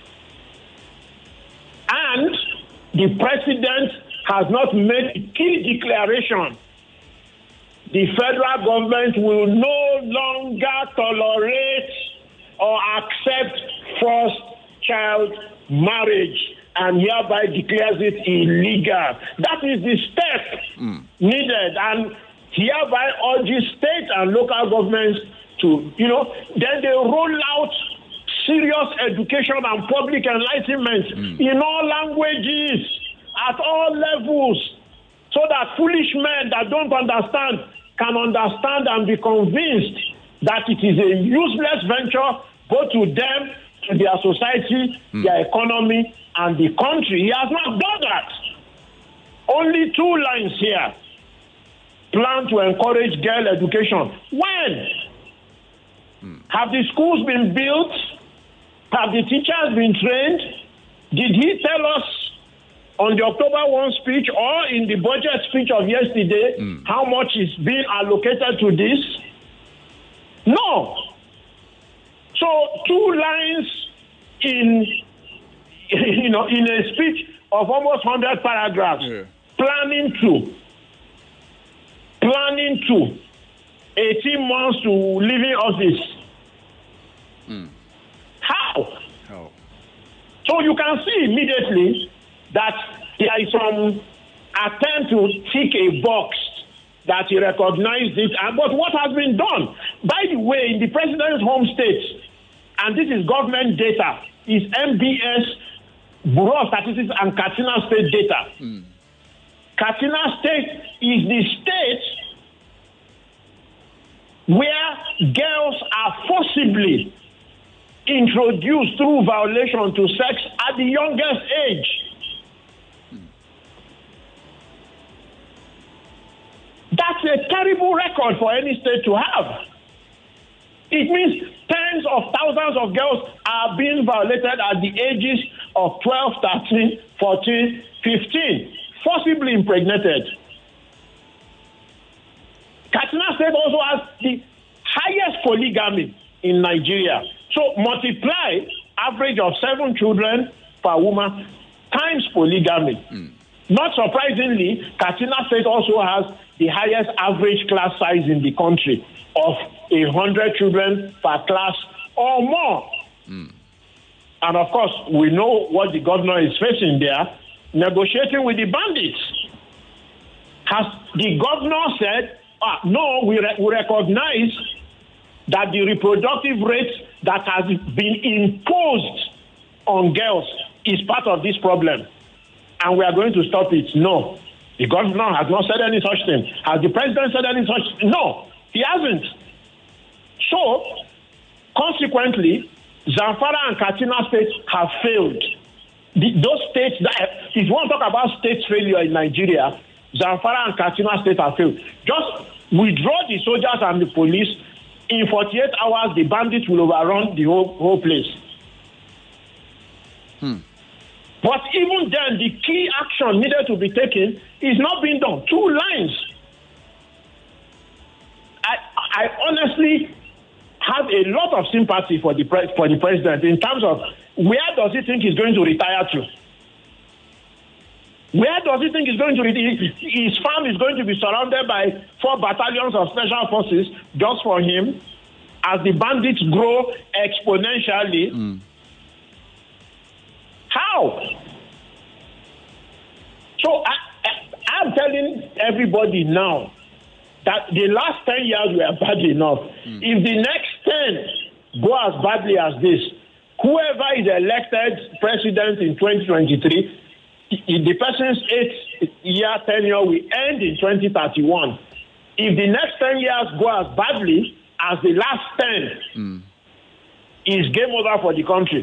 And the president has not made a key declaration. The federal government will no longer tolerate or accept forced child marriage and hereby declares it illegal. That is the step needed, and hereby urges state and local governments to, then they roll out serious education and public enlightenment in all languages, at all levels, so that foolish men that don't understand can understand and be convinced that it is a useless venture both to them, to their society, their economy, and the country. He has not done that. Only 2 lines here. Plan to encourage girl education. When? Have the schools been built? Have the teachers been trained? Did he tell us on the October 1 speech or in the budget speech of yesterday how much is being allocated to this? No. So 2 lines in a speech of almost 100 paragraphs, planning to 18 months to leaving office. How? So you can see immediately that there is some attempt to tick a box that he recognized it. But what has been done? By the way, in the president's home state, and this is government data, is MBS, Bureau of Statistics and Katsina State data. Katsina State is the state where girls are forcibly introduced through violation to sex at the youngest age. That's a terrible record for any state to have. It means tens of thousands of girls are being violated at the ages of 12, 13, 14, 15, forcibly impregnated. Katsina State also has the highest polygamy in Nigeria. So multiply average of 7 children per woman times polygamy. Not surprisingly, Katsina State also has the highest average class size in the country of 100 children per class or more. And of course, we know what the governor is facing there, negotiating with the bandits. Has the governor said, no, we recognize that the reproductive rate that has been imposed on girls is part of this problem, and we are going to stop it? No. The governor has not said any such thing. Has the president said any such thing? No, he hasn't. So, consequently, Zamfara and Katsina states have failed. Those states, if you want to talk about state failure in Nigeria, Zamfara and Katsina state have failed. Just withdraw the soldiers and the police. In 48 hours, the bandits will overrun the whole place. But even then, the key action needed to be taken is not being done. 2 lines. I honestly have a lot of sympathy for the president in terms of where does he think he's going to retire to? Where does he think he's going to retire? His farm is going to be surrounded by 4 battalions of special forces just for him. as the bandits grow exponentially? How? So I'm telling everybody now that the last 10 years were bad enough. If the next 10 go as badly as this, whoever is elected president in 2023, the person's 8-year tenure will end in 2031. If the next 10 years go as badly as the last 10, is game over for the country.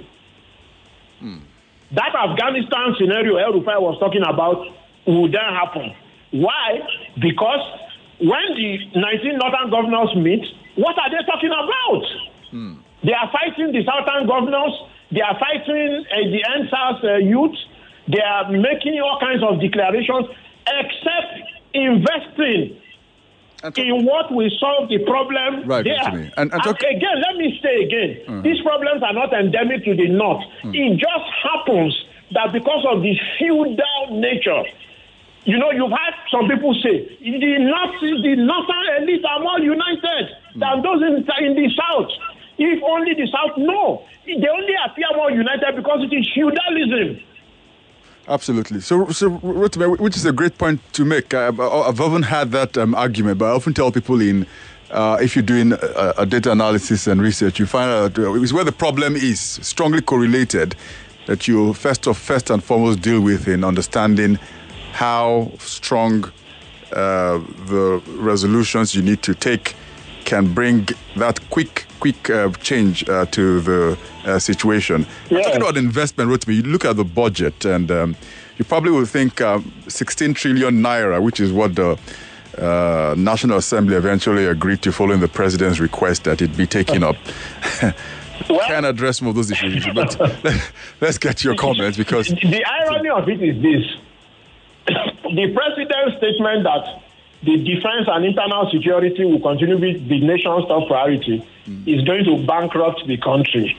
That Afghanistan scenario El Rufai was talking about will then happen. Why? Because when the 19 northern governors meet, what are they talking about? They are fighting the southern governors. They are fighting the NSAS youth. They are making all kinds of declarations, except investing in what will solve the problem there. And again, let me say again, these problems are not endemic to the north. It just happens that because of the feudal nature, you know, you've had some people say the northern elite are more united than those in the south. If only the south, no. They only appear more united because it is feudalism. Absolutely. So Rotimi, which is a great point to make. I've often had that argument, but I often tell people if you're doing a data analysis and research, you find out it's where the problem is strongly correlated that you first and foremost deal with in understanding how strong the resolutions you need to take can bring that quick change to the situation. Yeah. Talking about investment, Rotimi, you look at the budget and you probably will think 16 trillion naira, which is what the National Assembly eventually agreed to following the president's request that it be taken up. Can address some of those issues, but let's get your comments because... The irony of it is this. The president's statement that the defense and internal security will continue to be the nation's top priority is going to bankrupt the country.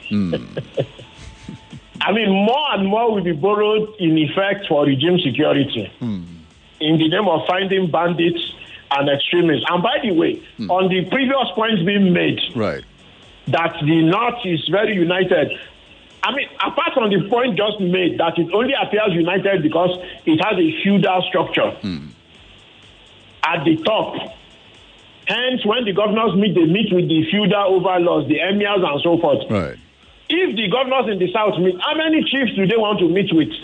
I mean, more and more will be borrowed in effect for regime security in the name of finding bandits and extremists. And by the way, on the previous points being made, that the North is very united, I mean, apart from the point just made that it only appears united because it has a feudal structure at the top. Hence, when the governors meet, they meet with the feudal overlords, the emirs and so forth. Right. If the governors in the south meet, how many chiefs do they want to meet with?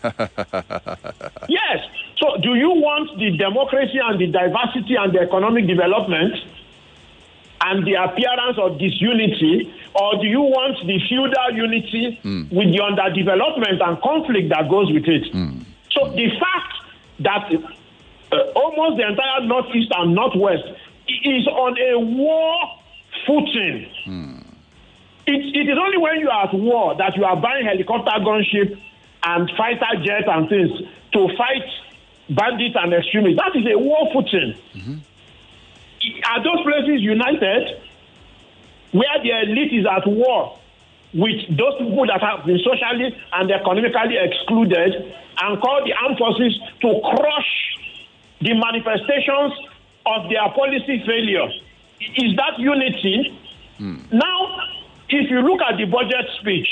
Yes. So do you want the democracy and the diversity and the economic development and the appearance of disunity, or do you want the feudal unity with the underdevelopment and conflict that goes with it? So the fact that almost the entire northeast and northwest is on a war footing. It is only when you are at war that you are buying helicopter gunship and fighter jets and things to fight bandits and extremists. That is a war footing. Are those places united where the elite is at war with those people that have been socially and economically excluded and call the armed forces to crush the manifestations of their policy failure? Is that unity? Now, if you look at the budget speech,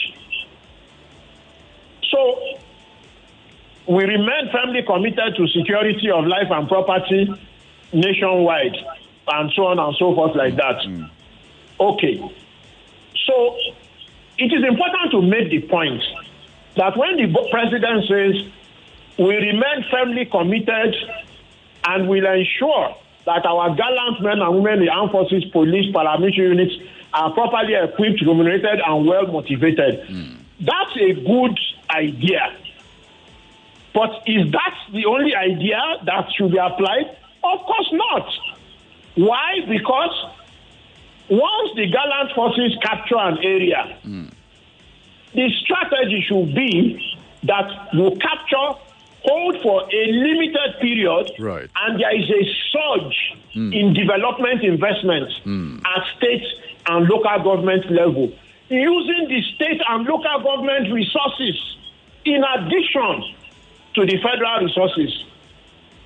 so we remain firmly committed to security of life and property nationwide, and so on and so forth like that. Okay. So it is important to make the point that when the president says we remain firmly committed and will ensure that our gallant men and women in the armed forces, police, paramilitary units are properly equipped, remunerated, and well motivated. That's a good idea. But is that the only idea that should be applied? Of course not. Why? Because once the gallant forces capture an area, the strategy should be that you capture, hold for a limited period, and there is a surge in development investments at state and local government level, using the state and local government resources in addition to the federal resources.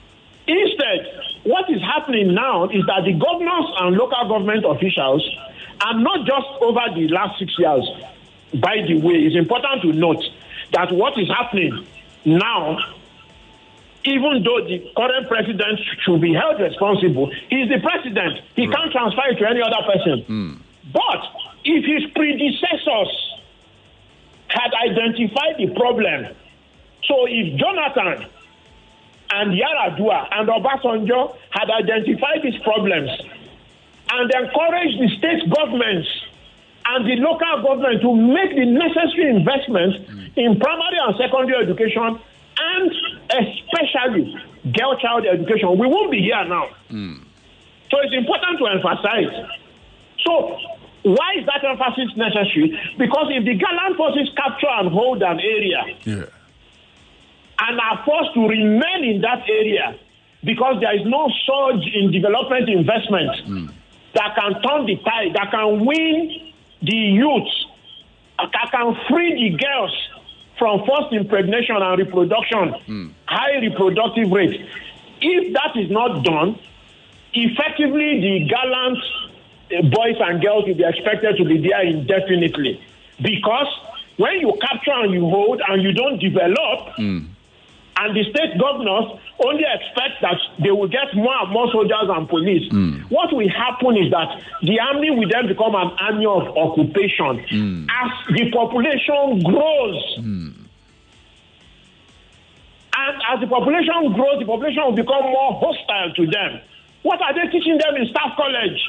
Instead, what is happening now is that the governors and local government officials are not just over the last 6 years. By the way, it's important to note that what is happening now, even though the current president should be held responsible, he's the president. He can't transfer it to any other person. But if his predecessors had identified the problem, so if Jonathan and Yaradua and Obasanjo had identified these problems and encouraged the state governments and the local government to make the necessary investments in primary and secondary education and especially girl child education, we won't be here now. So it's important to emphasize. So why is that emphasis necessary? Because if the Gallant forces capture and hold an area and are forced to remain in that area because there is no surge in development investment that can turn the tide, that can win the youth, that can free the girls from forced impregnation and reproduction, high reproductive rate. If that is not done, effectively the Gallant boys and girls will be expected to be there indefinitely. Because when you capture and you hold and you don't develop, and the state governors only expect that they will get more and more soldiers and police, what will happen is that the army will then become an army of occupation as the population grows. And as the population grows, the population will become more hostile to them. What are they teaching them in staff college?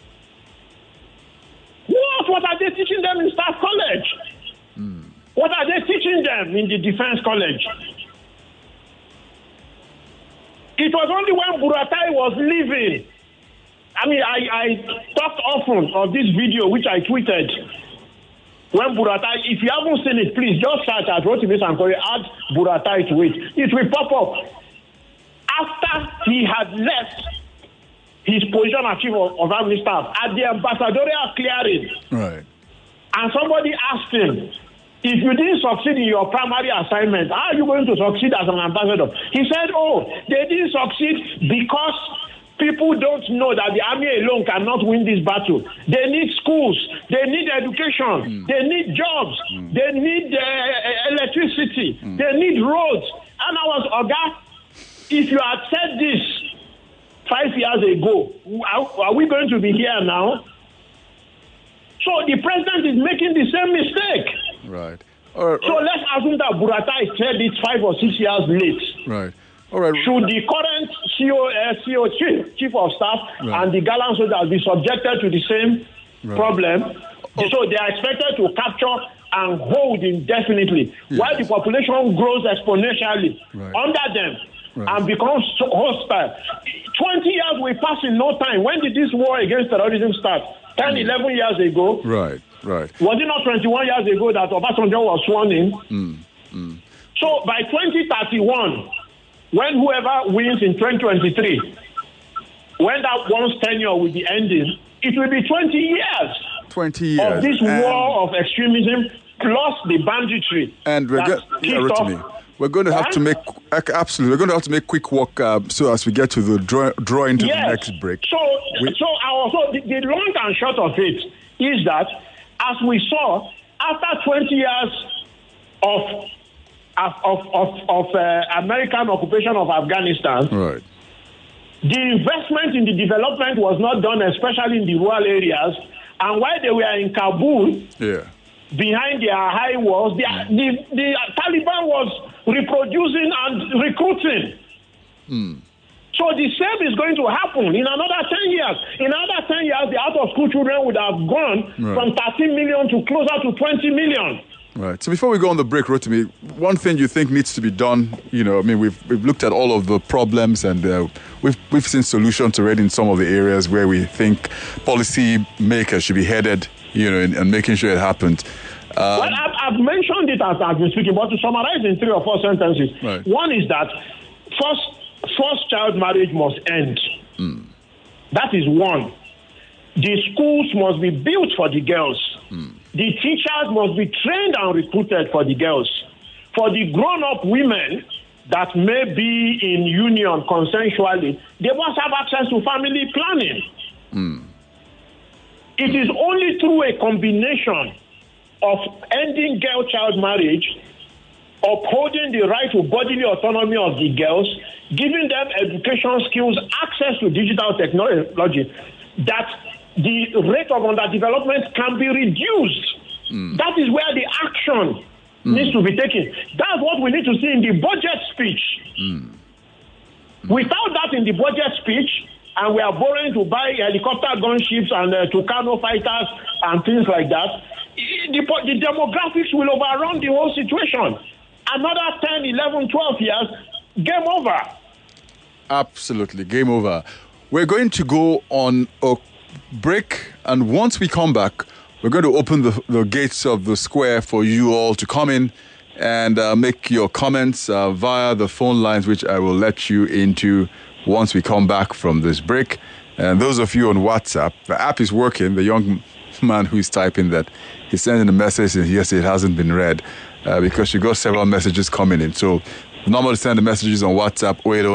What are they teaching them in staff college? What are they teaching them in the defense college? It was only when Buratai was leaving. I mean, I talked often of this video which I tweeted. When Buratai, if you haven't seen it, please just search at Rotimi Sankore, add Buratai to it. It will pop up. After he had left his position as chief of army staff at the ambassadorial clearing, Right. and somebody asked him, if you didn't succeed in your primary assignment, how are you going to succeed as an ambassador? He said, they didn't succeed because people don't know that the army alone cannot win this battle. They need schools, they need education, they need jobs, they need electricity, they need roads. And I was, if you had said this 5 years ago, are we going to be here now? So the president is making the same mistake. Right. So let's assume that Buratai said it 5 or 6 years late. Right. All right. Should the current CEO chief of staff and the Gallant soldiers be subjected to the same problem? So they are expected to capture and hold indefinitely, while the population grows exponentially under them and becomes hostile. 20 years will pass in no time. When did this war against terrorism start? 10, 11 years ago. Right. Was it not 21 years ago that Obasanjo was sworn in? So by 2031, when whoever wins in 2023, when that one's tenure will be ending, it will be 20 years. 20 years. Of this war of extremism plus the banditry. And we're going to have to make we're going to have to make quick work so as we get to the drawing to the next break. So the long and short of it is that, as we saw, after 20 years of American occupation of Afghanistan, the investment in the development was not done, especially in the rural areas. And while they were in Kabul, behind their high walls, the Taliban was reproducing and recruiting. So the same is going to happen in another 10 years. In another 10 years, the out-of-school children would have gone from 13 million to closer to 20 million. Right. So before we go on the break, Rotimi, one thing you think needs to be done, I mean, we've looked at all of the problems and we've seen solutions already in some of the areas where we think policy makers should be headed, and making sure it happens. Well, I've mentioned it as I've been speaking, but to summarize in 3 or 4 sentences, one is that first child marriage must end. That is one. The schools must be built for the girls. The teachers must be trained and recruited for the girls. For the grown-up women, that may be in union consensually, they must have access to family planning. It is only through a combination of ending girl-child marriage, upholding the right to bodily autonomy of the girls, giving them education skills, access to digital technology, that the rate of underdevelopment can be reduced. That is where the action needs to be taken. That's what we need to see in the budget speech. Without that in the budget speech, and we are borrowing to buy helicopter gunships and Tucano fighters and things like that, the demographics will overrun the whole situation. Another 10, 11, 12 years, game over. Absolutely, game over. We're going to go on a break, and once we come back, we're going to open the gates of the square for you all to come in and make your comments via the phone lines, which I will let you into once we come back from this break. And those of you on WhatsApp, the app is working. The young man who is typing that, he's sending a message and yes, it hasn't been read because you got several messages coming in. So normally send the messages on WhatsApp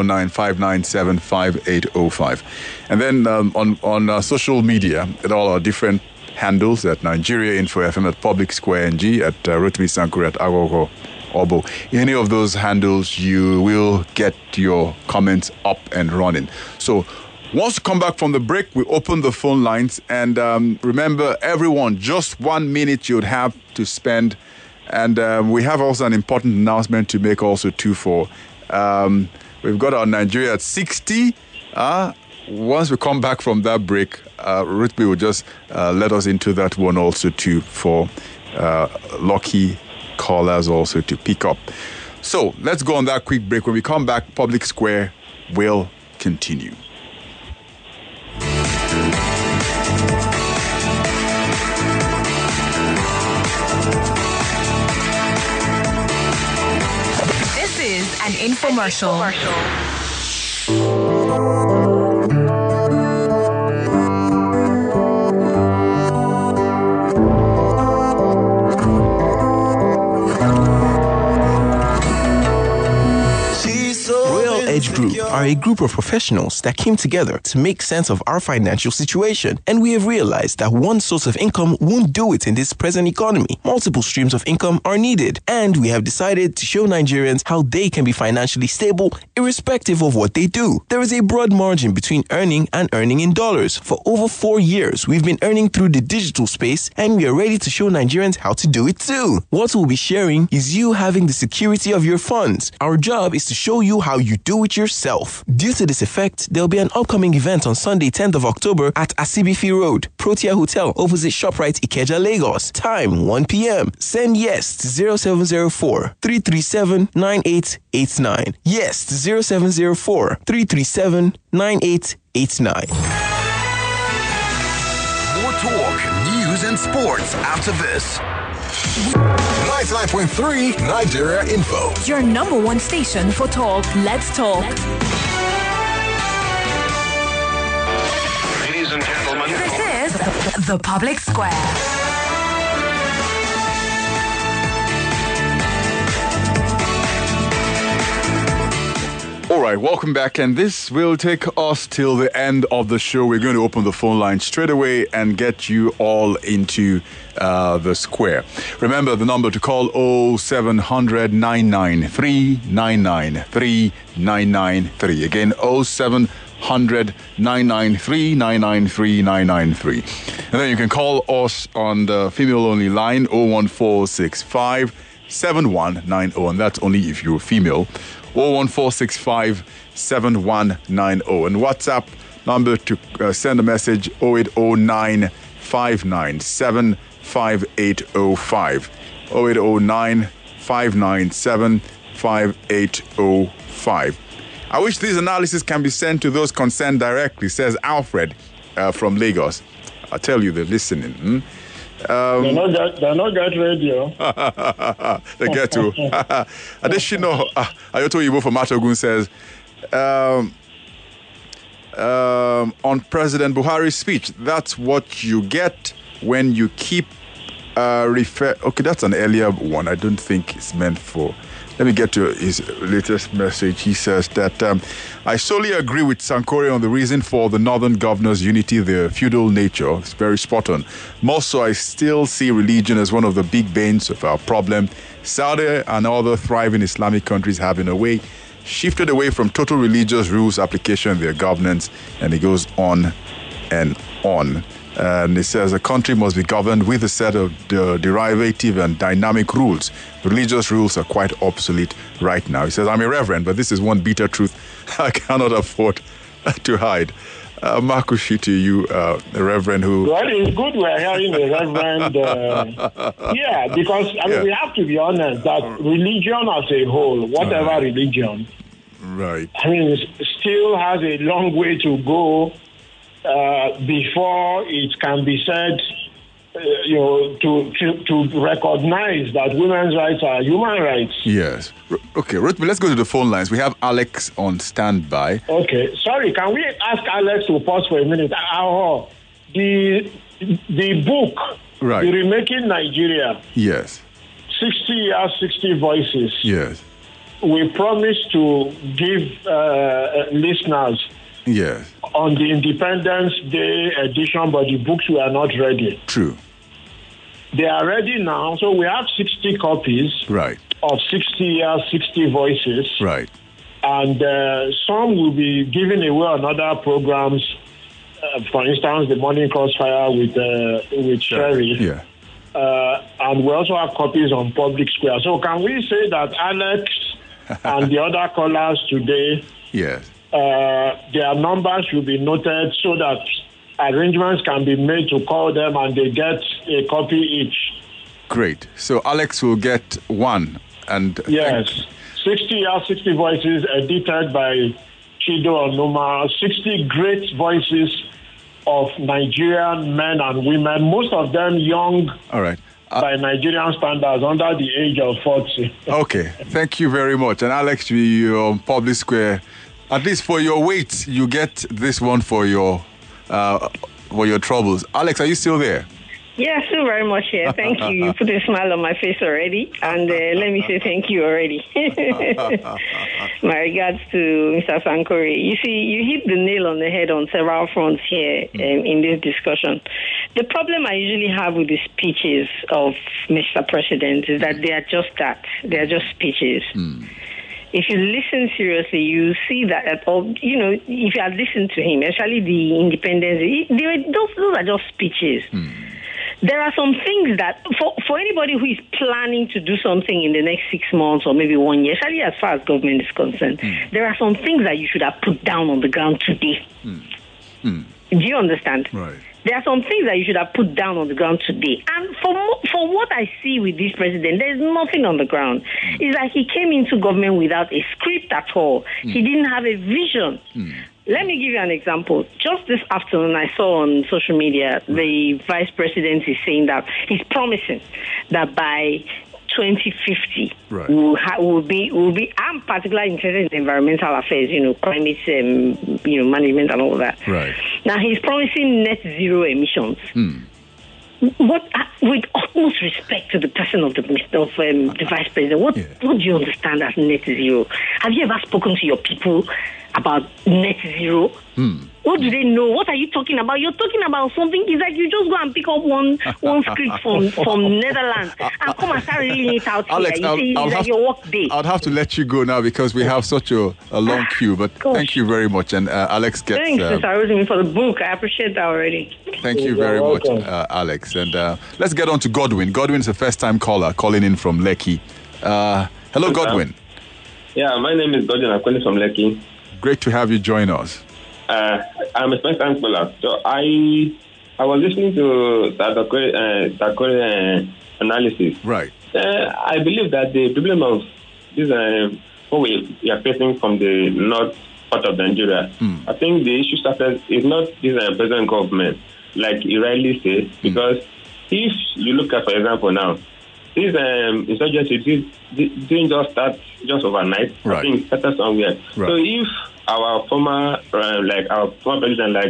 0809-597-5805. And then on social media at all our different handles at Nigeria Info FM, at Public Square NG, at Rotimi Sankore, at Agogo Obo. Any of those handles, you will get your comments up and running. So once you come back from the break, we open the phone lines. And remember, everyone, just 1 minute you'd have to spend. And we have also an important announcement to make also too for. We've got our Nigeria at 60. Once we come back from that break, Rutby will just let us into that one also too for lucky callers also to pick up. So let's go on that quick break. When we come back, Public Square will continue. This is an infomercial. Edge Group are a group of professionals that came together to make sense of our financial situation. And we have realized that one source of income won't do it in this present economy. Multiple streams of income are needed. And we have decided to show Nigerians how they can be financially stable irrespective of what they do. There is a broad margin between earning and earning in dollars. For over 4 years, we've been earning through the digital space, and we are ready to show Nigerians how to do it too. What we'll be sharing is you having the security of your funds. Our job is to show you how you do it yourself. Due to this effect, there'll be an upcoming event on Sunday, 10th of October at Asibifi Road, Protea Hotel, opposite ShopRite Ikeja, Lagos. Time 1 p.m. Send yes to 0704 337 9889. Yes to 0704 337 9889. More talk, news, and sports after this. 99.3 Nigeria Info. Your number one station for talk. Let's talk. Ladies and gentlemen, This is the Public Square. All right, welcome back, and this will take us till the end of the show. We're going to open the phone line straight away and get you all into the square. Remember the number to call 0700 993 993 993. Again, 0700 993 993 993. And then you can call us on the female-only line 01465 7190, and that's only if you're female. 01465 7190. And WhatsApp number to send a message 0809 597 5805. 0809 597 5805. I wish these analysis can be sent to those concerned directly, says Alfred from Lagos. I tell you, they're listening. They're not get radio. They get to. Additional, Ayoto Ibo from Matogun says, on President Buhari's speech, that's what you get when you keep Okay, that's an earlier one. I don't think it's meant for. Let me get to his latest message. He says that I solely agree with Sankore on the reason for the northern governors' unity, their feudal nature. It's very spot on. More so, I still see religion as one of the big banes of our problem. Saudi and other thriving Islamic countries have, in a way, shifted away from total religious rules application in their governance, and it goes on and on. And it says a country must be governed with a set of derivative and dynamic rules. Religious rules are quite obsolete right now. He says, I'm a reverend, but this is one bitter truth I cannot afford to hide. Marcus Shitu, you, a reverend who... Well, it's good we're hearing a reverend. Because we have to be honest that religion as a whole, whatever religion, right, still has a long way to go before it can be said, to recognize that women's rights are human rights. Yes. Okay, Rotimi, let's go to the phone lines. We have Alex on standby. Okay. Sorry, can we ask Alex to pause for a minute? The book, right, The Remaking Nigeria. Yes. 60 years, 60 voices. Yes. We promise to give listeners yes on the Independence Day edition, but the books were not ready. True. They are ready now, so we have 60 copies, right, of 60 years, 60 voices, right, and some will be given away on other programs. For instance, the Morning Crossfire with Sherry. Yeah. And we also have copies on Public Square. So can we say that Alex and the other callers today, yes, their numbers should be noted so that arrangements can be made to call them and they get a copy each? Great. So Alex will get one. And yes, 60 years, 60 voices edited by Chido Onuma, 60 great voices of Nigerian men and women, most of them young. All right. By Nigerian standards, under the age of 40. Okay, thank you very much. And Alex, you're on Public Square. At least for your weight, you get this one for your troubles. Alex, are you still there? Yeah, still very much here. Thank you. You put a smile on my face already. And let me say thank you already. My regards to Mr. Sankore. You see, you hit the nail on the head on several fronts here in this discussion. The problem I usually have with the speeches of Mr. President is that they are just that. They are just speeches. If you listen seriously, you see that, if you had listened to him, especially the independence, those are just speeches. There are some things that, for anybody who is planning to do something in the next 6 months or maybe 1 year, especially as far as government is concerned, there are some things that you should have put down on the ground today. Do you understand? Right. There are some things that you should have put down on the ground today. And for what I see with this president, there's nothing on the ground. It's like he came into government without a script at all. He didn't have a vision. Let me give you an example. Just this afternoon, I saw on social media, the vice president is saying that he's promising that by 2050, we'll be. I'm particularly interested in environmental affairs, climate, management and all that. Right. Now he's promising net zero emissions. With utmost respect to the person of the vice president, what do you understand as net zero? Have you ever spoken to your people about net zero? What do they know? What are you talking about? You're talking about something. It's like you just go and pick up one script from Netherlands and come and start reading it out Alex, here. It's like your work day. I'll have to let you go now because we have such a long queue. But thank you very much. And Alex gets... Thanks, Mr. Rotimi, for the book. I appreciate that already. Thank you very much, Alex. And let's get on to Godwin. Godwin's a first-time caller calling in from Lekki. Hello, Godwin. Yeah, my name is Godwin. I'm calling from Lekki. Great to have you join us. I'm a first-time caller. So I was listening to Sankore analysis. Right. I believe that the problem of this, what we are facing from the north part of Nigeria, I think the issue started is not this present government, like he rightly says, because if you look at, for example, now, this insurgency didn't just start just overnight. Right. I think it started somewhere. Right. So if our former president, like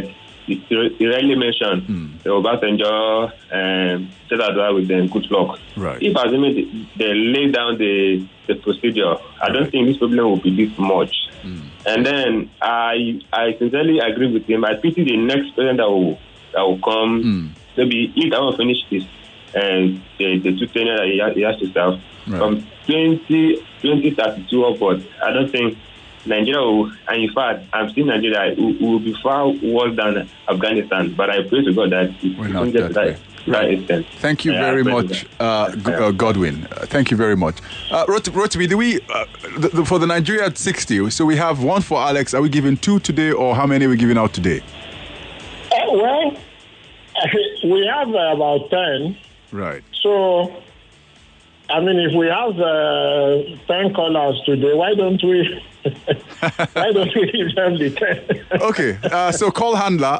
he rarely mentioned the Obasanjo set advice with them, good luck. Right. If assuming they lay down the procedure, I don't think this problem will be this much. And then I sincerely agree with him. I pity the next president that will come. Maybe if I will finish this and the 2 tenure that he has to serve from 2032 upwards, I don't think Nigeria will, and in fact, I'm seeing Nigeria will be far worse than Afghanistan. But I pray to God that it won't get to that extent. Thank you very much, Godwin. Thank you very much. Rotimi, do we, for the Nigeria at 60, so we have one for Alex. Are we giving 2 today, or how many are we giving out today? Well, we have about 10. Right. So, I mean, if we have 10 callers today, why don't we give them the 10? Okay, so call handler.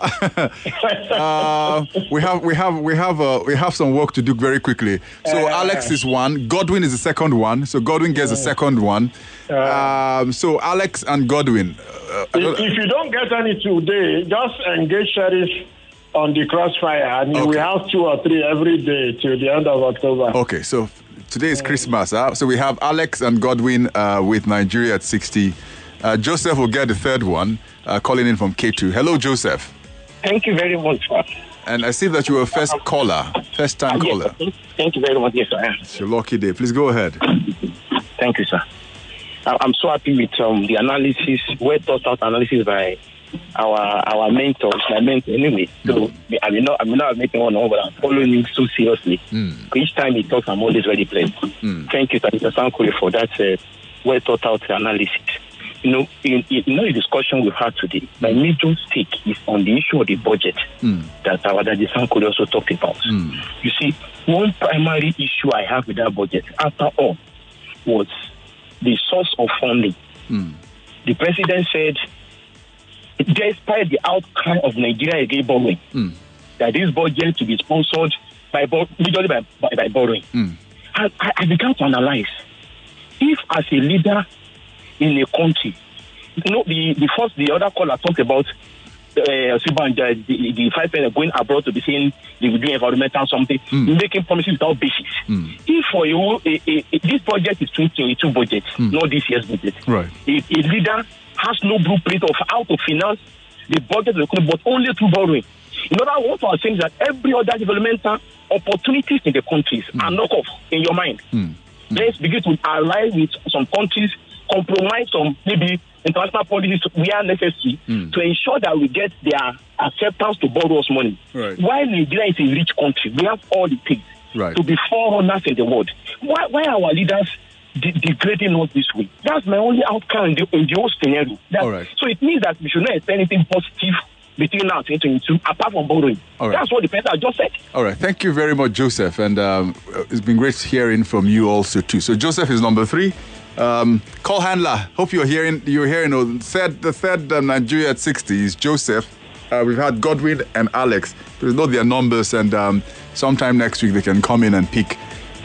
We have some work to do very quickly. So Alex is one, Godwin is the second one. So Godwin gets the second one. So Alex and Godwin. If you don't get any today, just engage Sheriff on the crossfire, and we have 2 or 3 every day till the end of October. Okay, so today is Christmas. So we have Alex and Godwin with Nigeria at 60. Joseph will get the third one, calling in from K2. Hello, Joseph. Thank you very much, sir. And I see that you were a first caller, first-time caller. Yes, thank you very much. Yes, I am. It's your lucky day. Please go ahead. Thank you, sir. I'm so happy with the analysis, well-thought-out analysis by our mentors, my mentor anyway. So I mean, not making one over, but I'm following him so seriously. Each time he talks, I'm always ready playing. Thank you, Mr. Sankore, for that well-thought-out analysis. In the discussion we've had today, my major stake is on the issue of the budget that Daddy Sankore also talked about. You see, one primary issue I have with that budget, after all, was the source of funding. The president said, despite the outcome of Nigeria against borrowing, that this budget to be sponsored majorly by borrowing. I began to analyze, if as a leader in a country, the other caller talked about the 5% going abroad to be saying they will do environmental something, making promises without basis. If for you, this budget is 2022 budget, not this year's budget. Right. A leader has no blueprint of how to finance the budget of the country, but only through borrowing. In other words, what I'm saying is that every other developmental opportunities in the countries are knock off in your mind. Let's begin to ally with some countries, compromise some maybe international policies where necessary to ensure that we get their acceptance to borrow us money. Right. While Nigeria is a rich country, we have all the things to be forerunners in the world. Why are our leaders degrading us this way? That's my only outcome in the whole scenario. So it means that we should not expect anything positive between now and 2022, apart from borrowing. That's what the president just said. All right. Thank you very much, Joseph. And it's been great hearing from you also, too. So Joseph is number 3. Call handler. Hope you're hearing. The third Nigeria at 60 is Joseph. We've had Godwin and Alex. Please note their numbers, and sometime next week they can come in and pick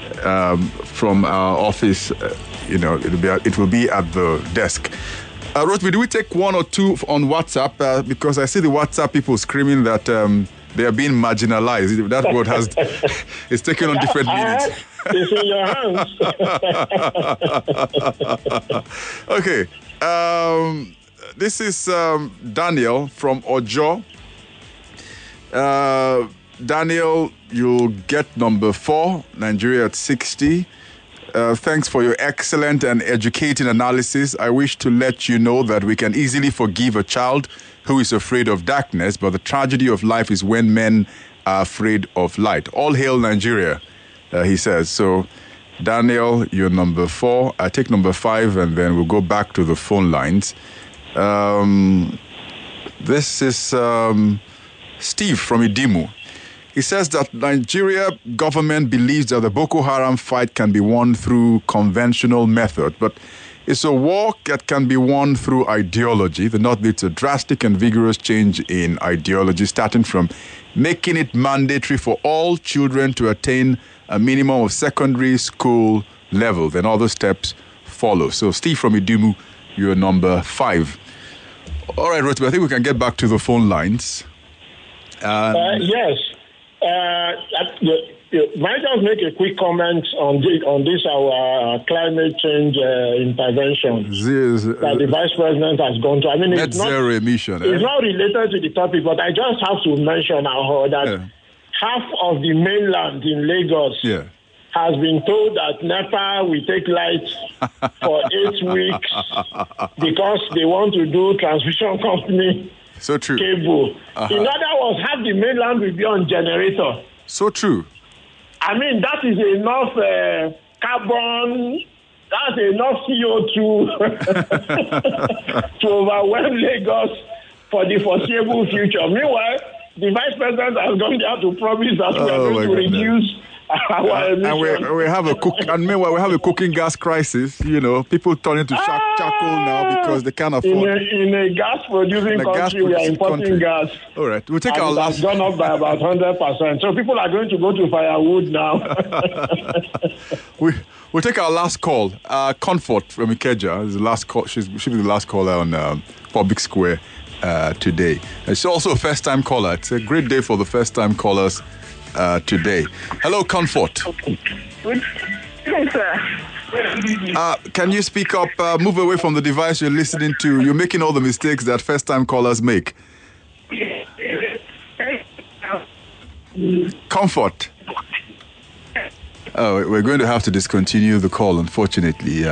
from our office. It will be at the desk. Rotimi, do we take 1 or 2 on WhatsApp? Because I see the WhatsApp people screaming that they are being marginalized. That word is taking on different meanings. It's in your hands. Okay. This is Daniel from Ojo. Daniel, you'll get number 4, Nigeria at 60. Thanks for your excellent and educating analysis. I wish to let you know that we can easily forgive a child who is afraid of darkness, but the tragedy of life is when men are afraid of light. All hail Nigeria, he says. So, Daniel, you're number 4. I take number 5, and then we'll go back to the phone lines. This is Steve from Idimu. He says that Nigeria government believes that the Boko Haram fight can be won through conventional method, but it's a war that can be won through ideology. The North needs a drastic and vigorous change in ideology, starting from making it mandatory for all children to attain a minimum of secondary school level. Then other steps follow. So Steve from Idimu, you're number 5. All right, Rotimi, I think we can get back to the phone lines. Yes. Might I just make a quick comment on this our climate change intervention that the Vice President has gone to. I mean, net zero emission. It's not related to the topic, but I just have to mention that half of the mainland in Lagos has been told that NEPA will take lights for 8 weeks because they want to do transmission company so true cable. In other words, half the mainland will be on generator. So true. I mean, that is enough carbon, that's enough CO2 to overwhelm Lagos for the foreseeable future. Meanwhile, the Vice President has gone there to promise that we are going to reduce our emissions. And we have meanwhile we have a cooking gas crisis. You know, people turning to charcoal now because they can't afford. In a gas-producing country, we are importing gas. All right, we'll take our last. It has gone up by about 100%. So people are going to go to firewood now. We'll take our last call. Comfort from Ikeja is the last call. She'll be the last caller on Public Square today. She's also a first-time caller. It's a great day for the first-time callers today. Hello, Comfort. Good evening, sir. Can you speak up? Move away from the device you're listening to. You're making all the mistakes that first-time callers make. Comfort. Oh, we're going to have to discontinue the call, unfortunately.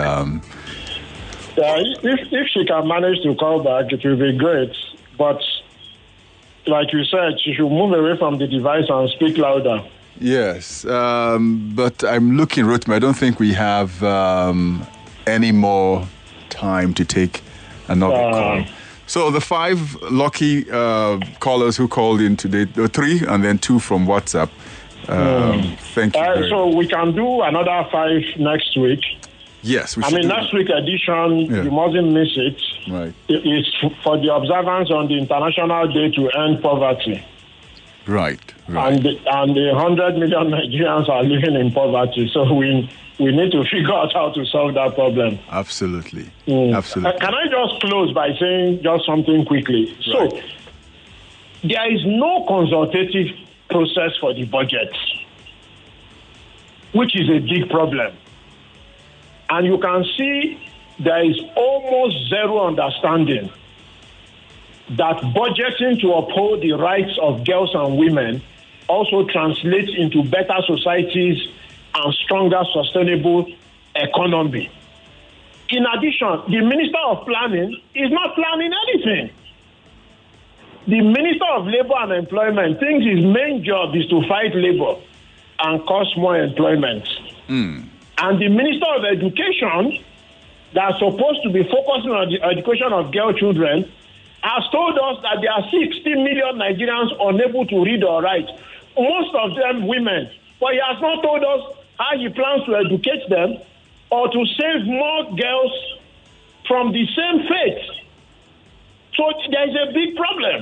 If she can manage to call back, it will be great. But like you said, she should move away from the device and speak louder. Yes, but I'm looking, Rotimi. I don't think we have any more time to take another call. So the 5 lucky callers who called in today, 3 and then 2 from WhatsApp. Thank you. So we can do another 5 next week. Yes, we should. I mean, next week edition, you mustn't miss it. Right. It's for the observance on the International Day to End Poverty. Right. And the 100 million Nigerians are living in poverty. So we need to figure out how to solve that problem. Absolutely. Absolutely. Can I just close by saying just something quickly? Right. So there is no consultative process for the budget, which is a big problem. And you can see there is almost zero understanding that budgeting to uphold the rights of girls and women also translates into better societies and stronger sustainable economy. In addition, the Minister of Planning is not planning anything. The Minister of Labor and Employment thinks his main job is to fight labor and cause more employment. And the Minister of Education, that's supposed to be focusing on the education of girl children, has told us that there are 60 million Nigerians unable to read or write, most of them women. But he has not told us how he plans to educate them or to save more girls from the same fate. So there is a big problem.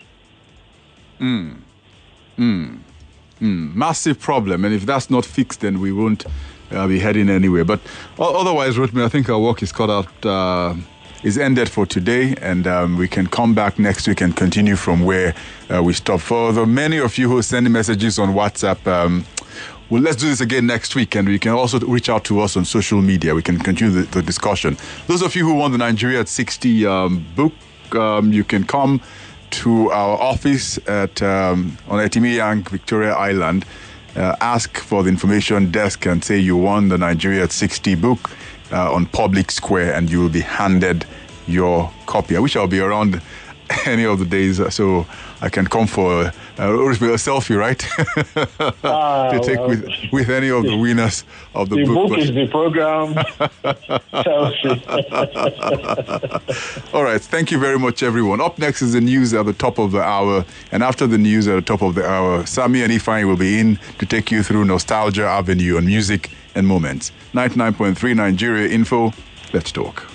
Massive problem. And if that's not fixed, then we won't be heading anywhere. But otherwise, Rotimi, I think our work is cut out, is ended for today, and we can come back next week and continue from where we stop. For the many of you who are sending messages on WhatsApp, well, let's do this again next week, and we can also reach out to us on social media. We can continue the discussion. Those of you who want the Nigeria at 60 book, you can come to our office at on Etimiyang, Victoria Island. Ask for the information desk and say you won the Nigeria at 60 book on Public Square, and you will be handed your copy. I wish I'll be around any of the days so I can come for a selfie, right? To take with any of the winners of the book. The book is the program. Selfie. All right. Thank you very much, everyone. Up next is the news at the top of the hour. And after the news at the top of the hour, Sami and Ifeanyi will be in to take you through Nostalgia Avenue on music and moments. 99.3 Nigeria Info. Let's talk.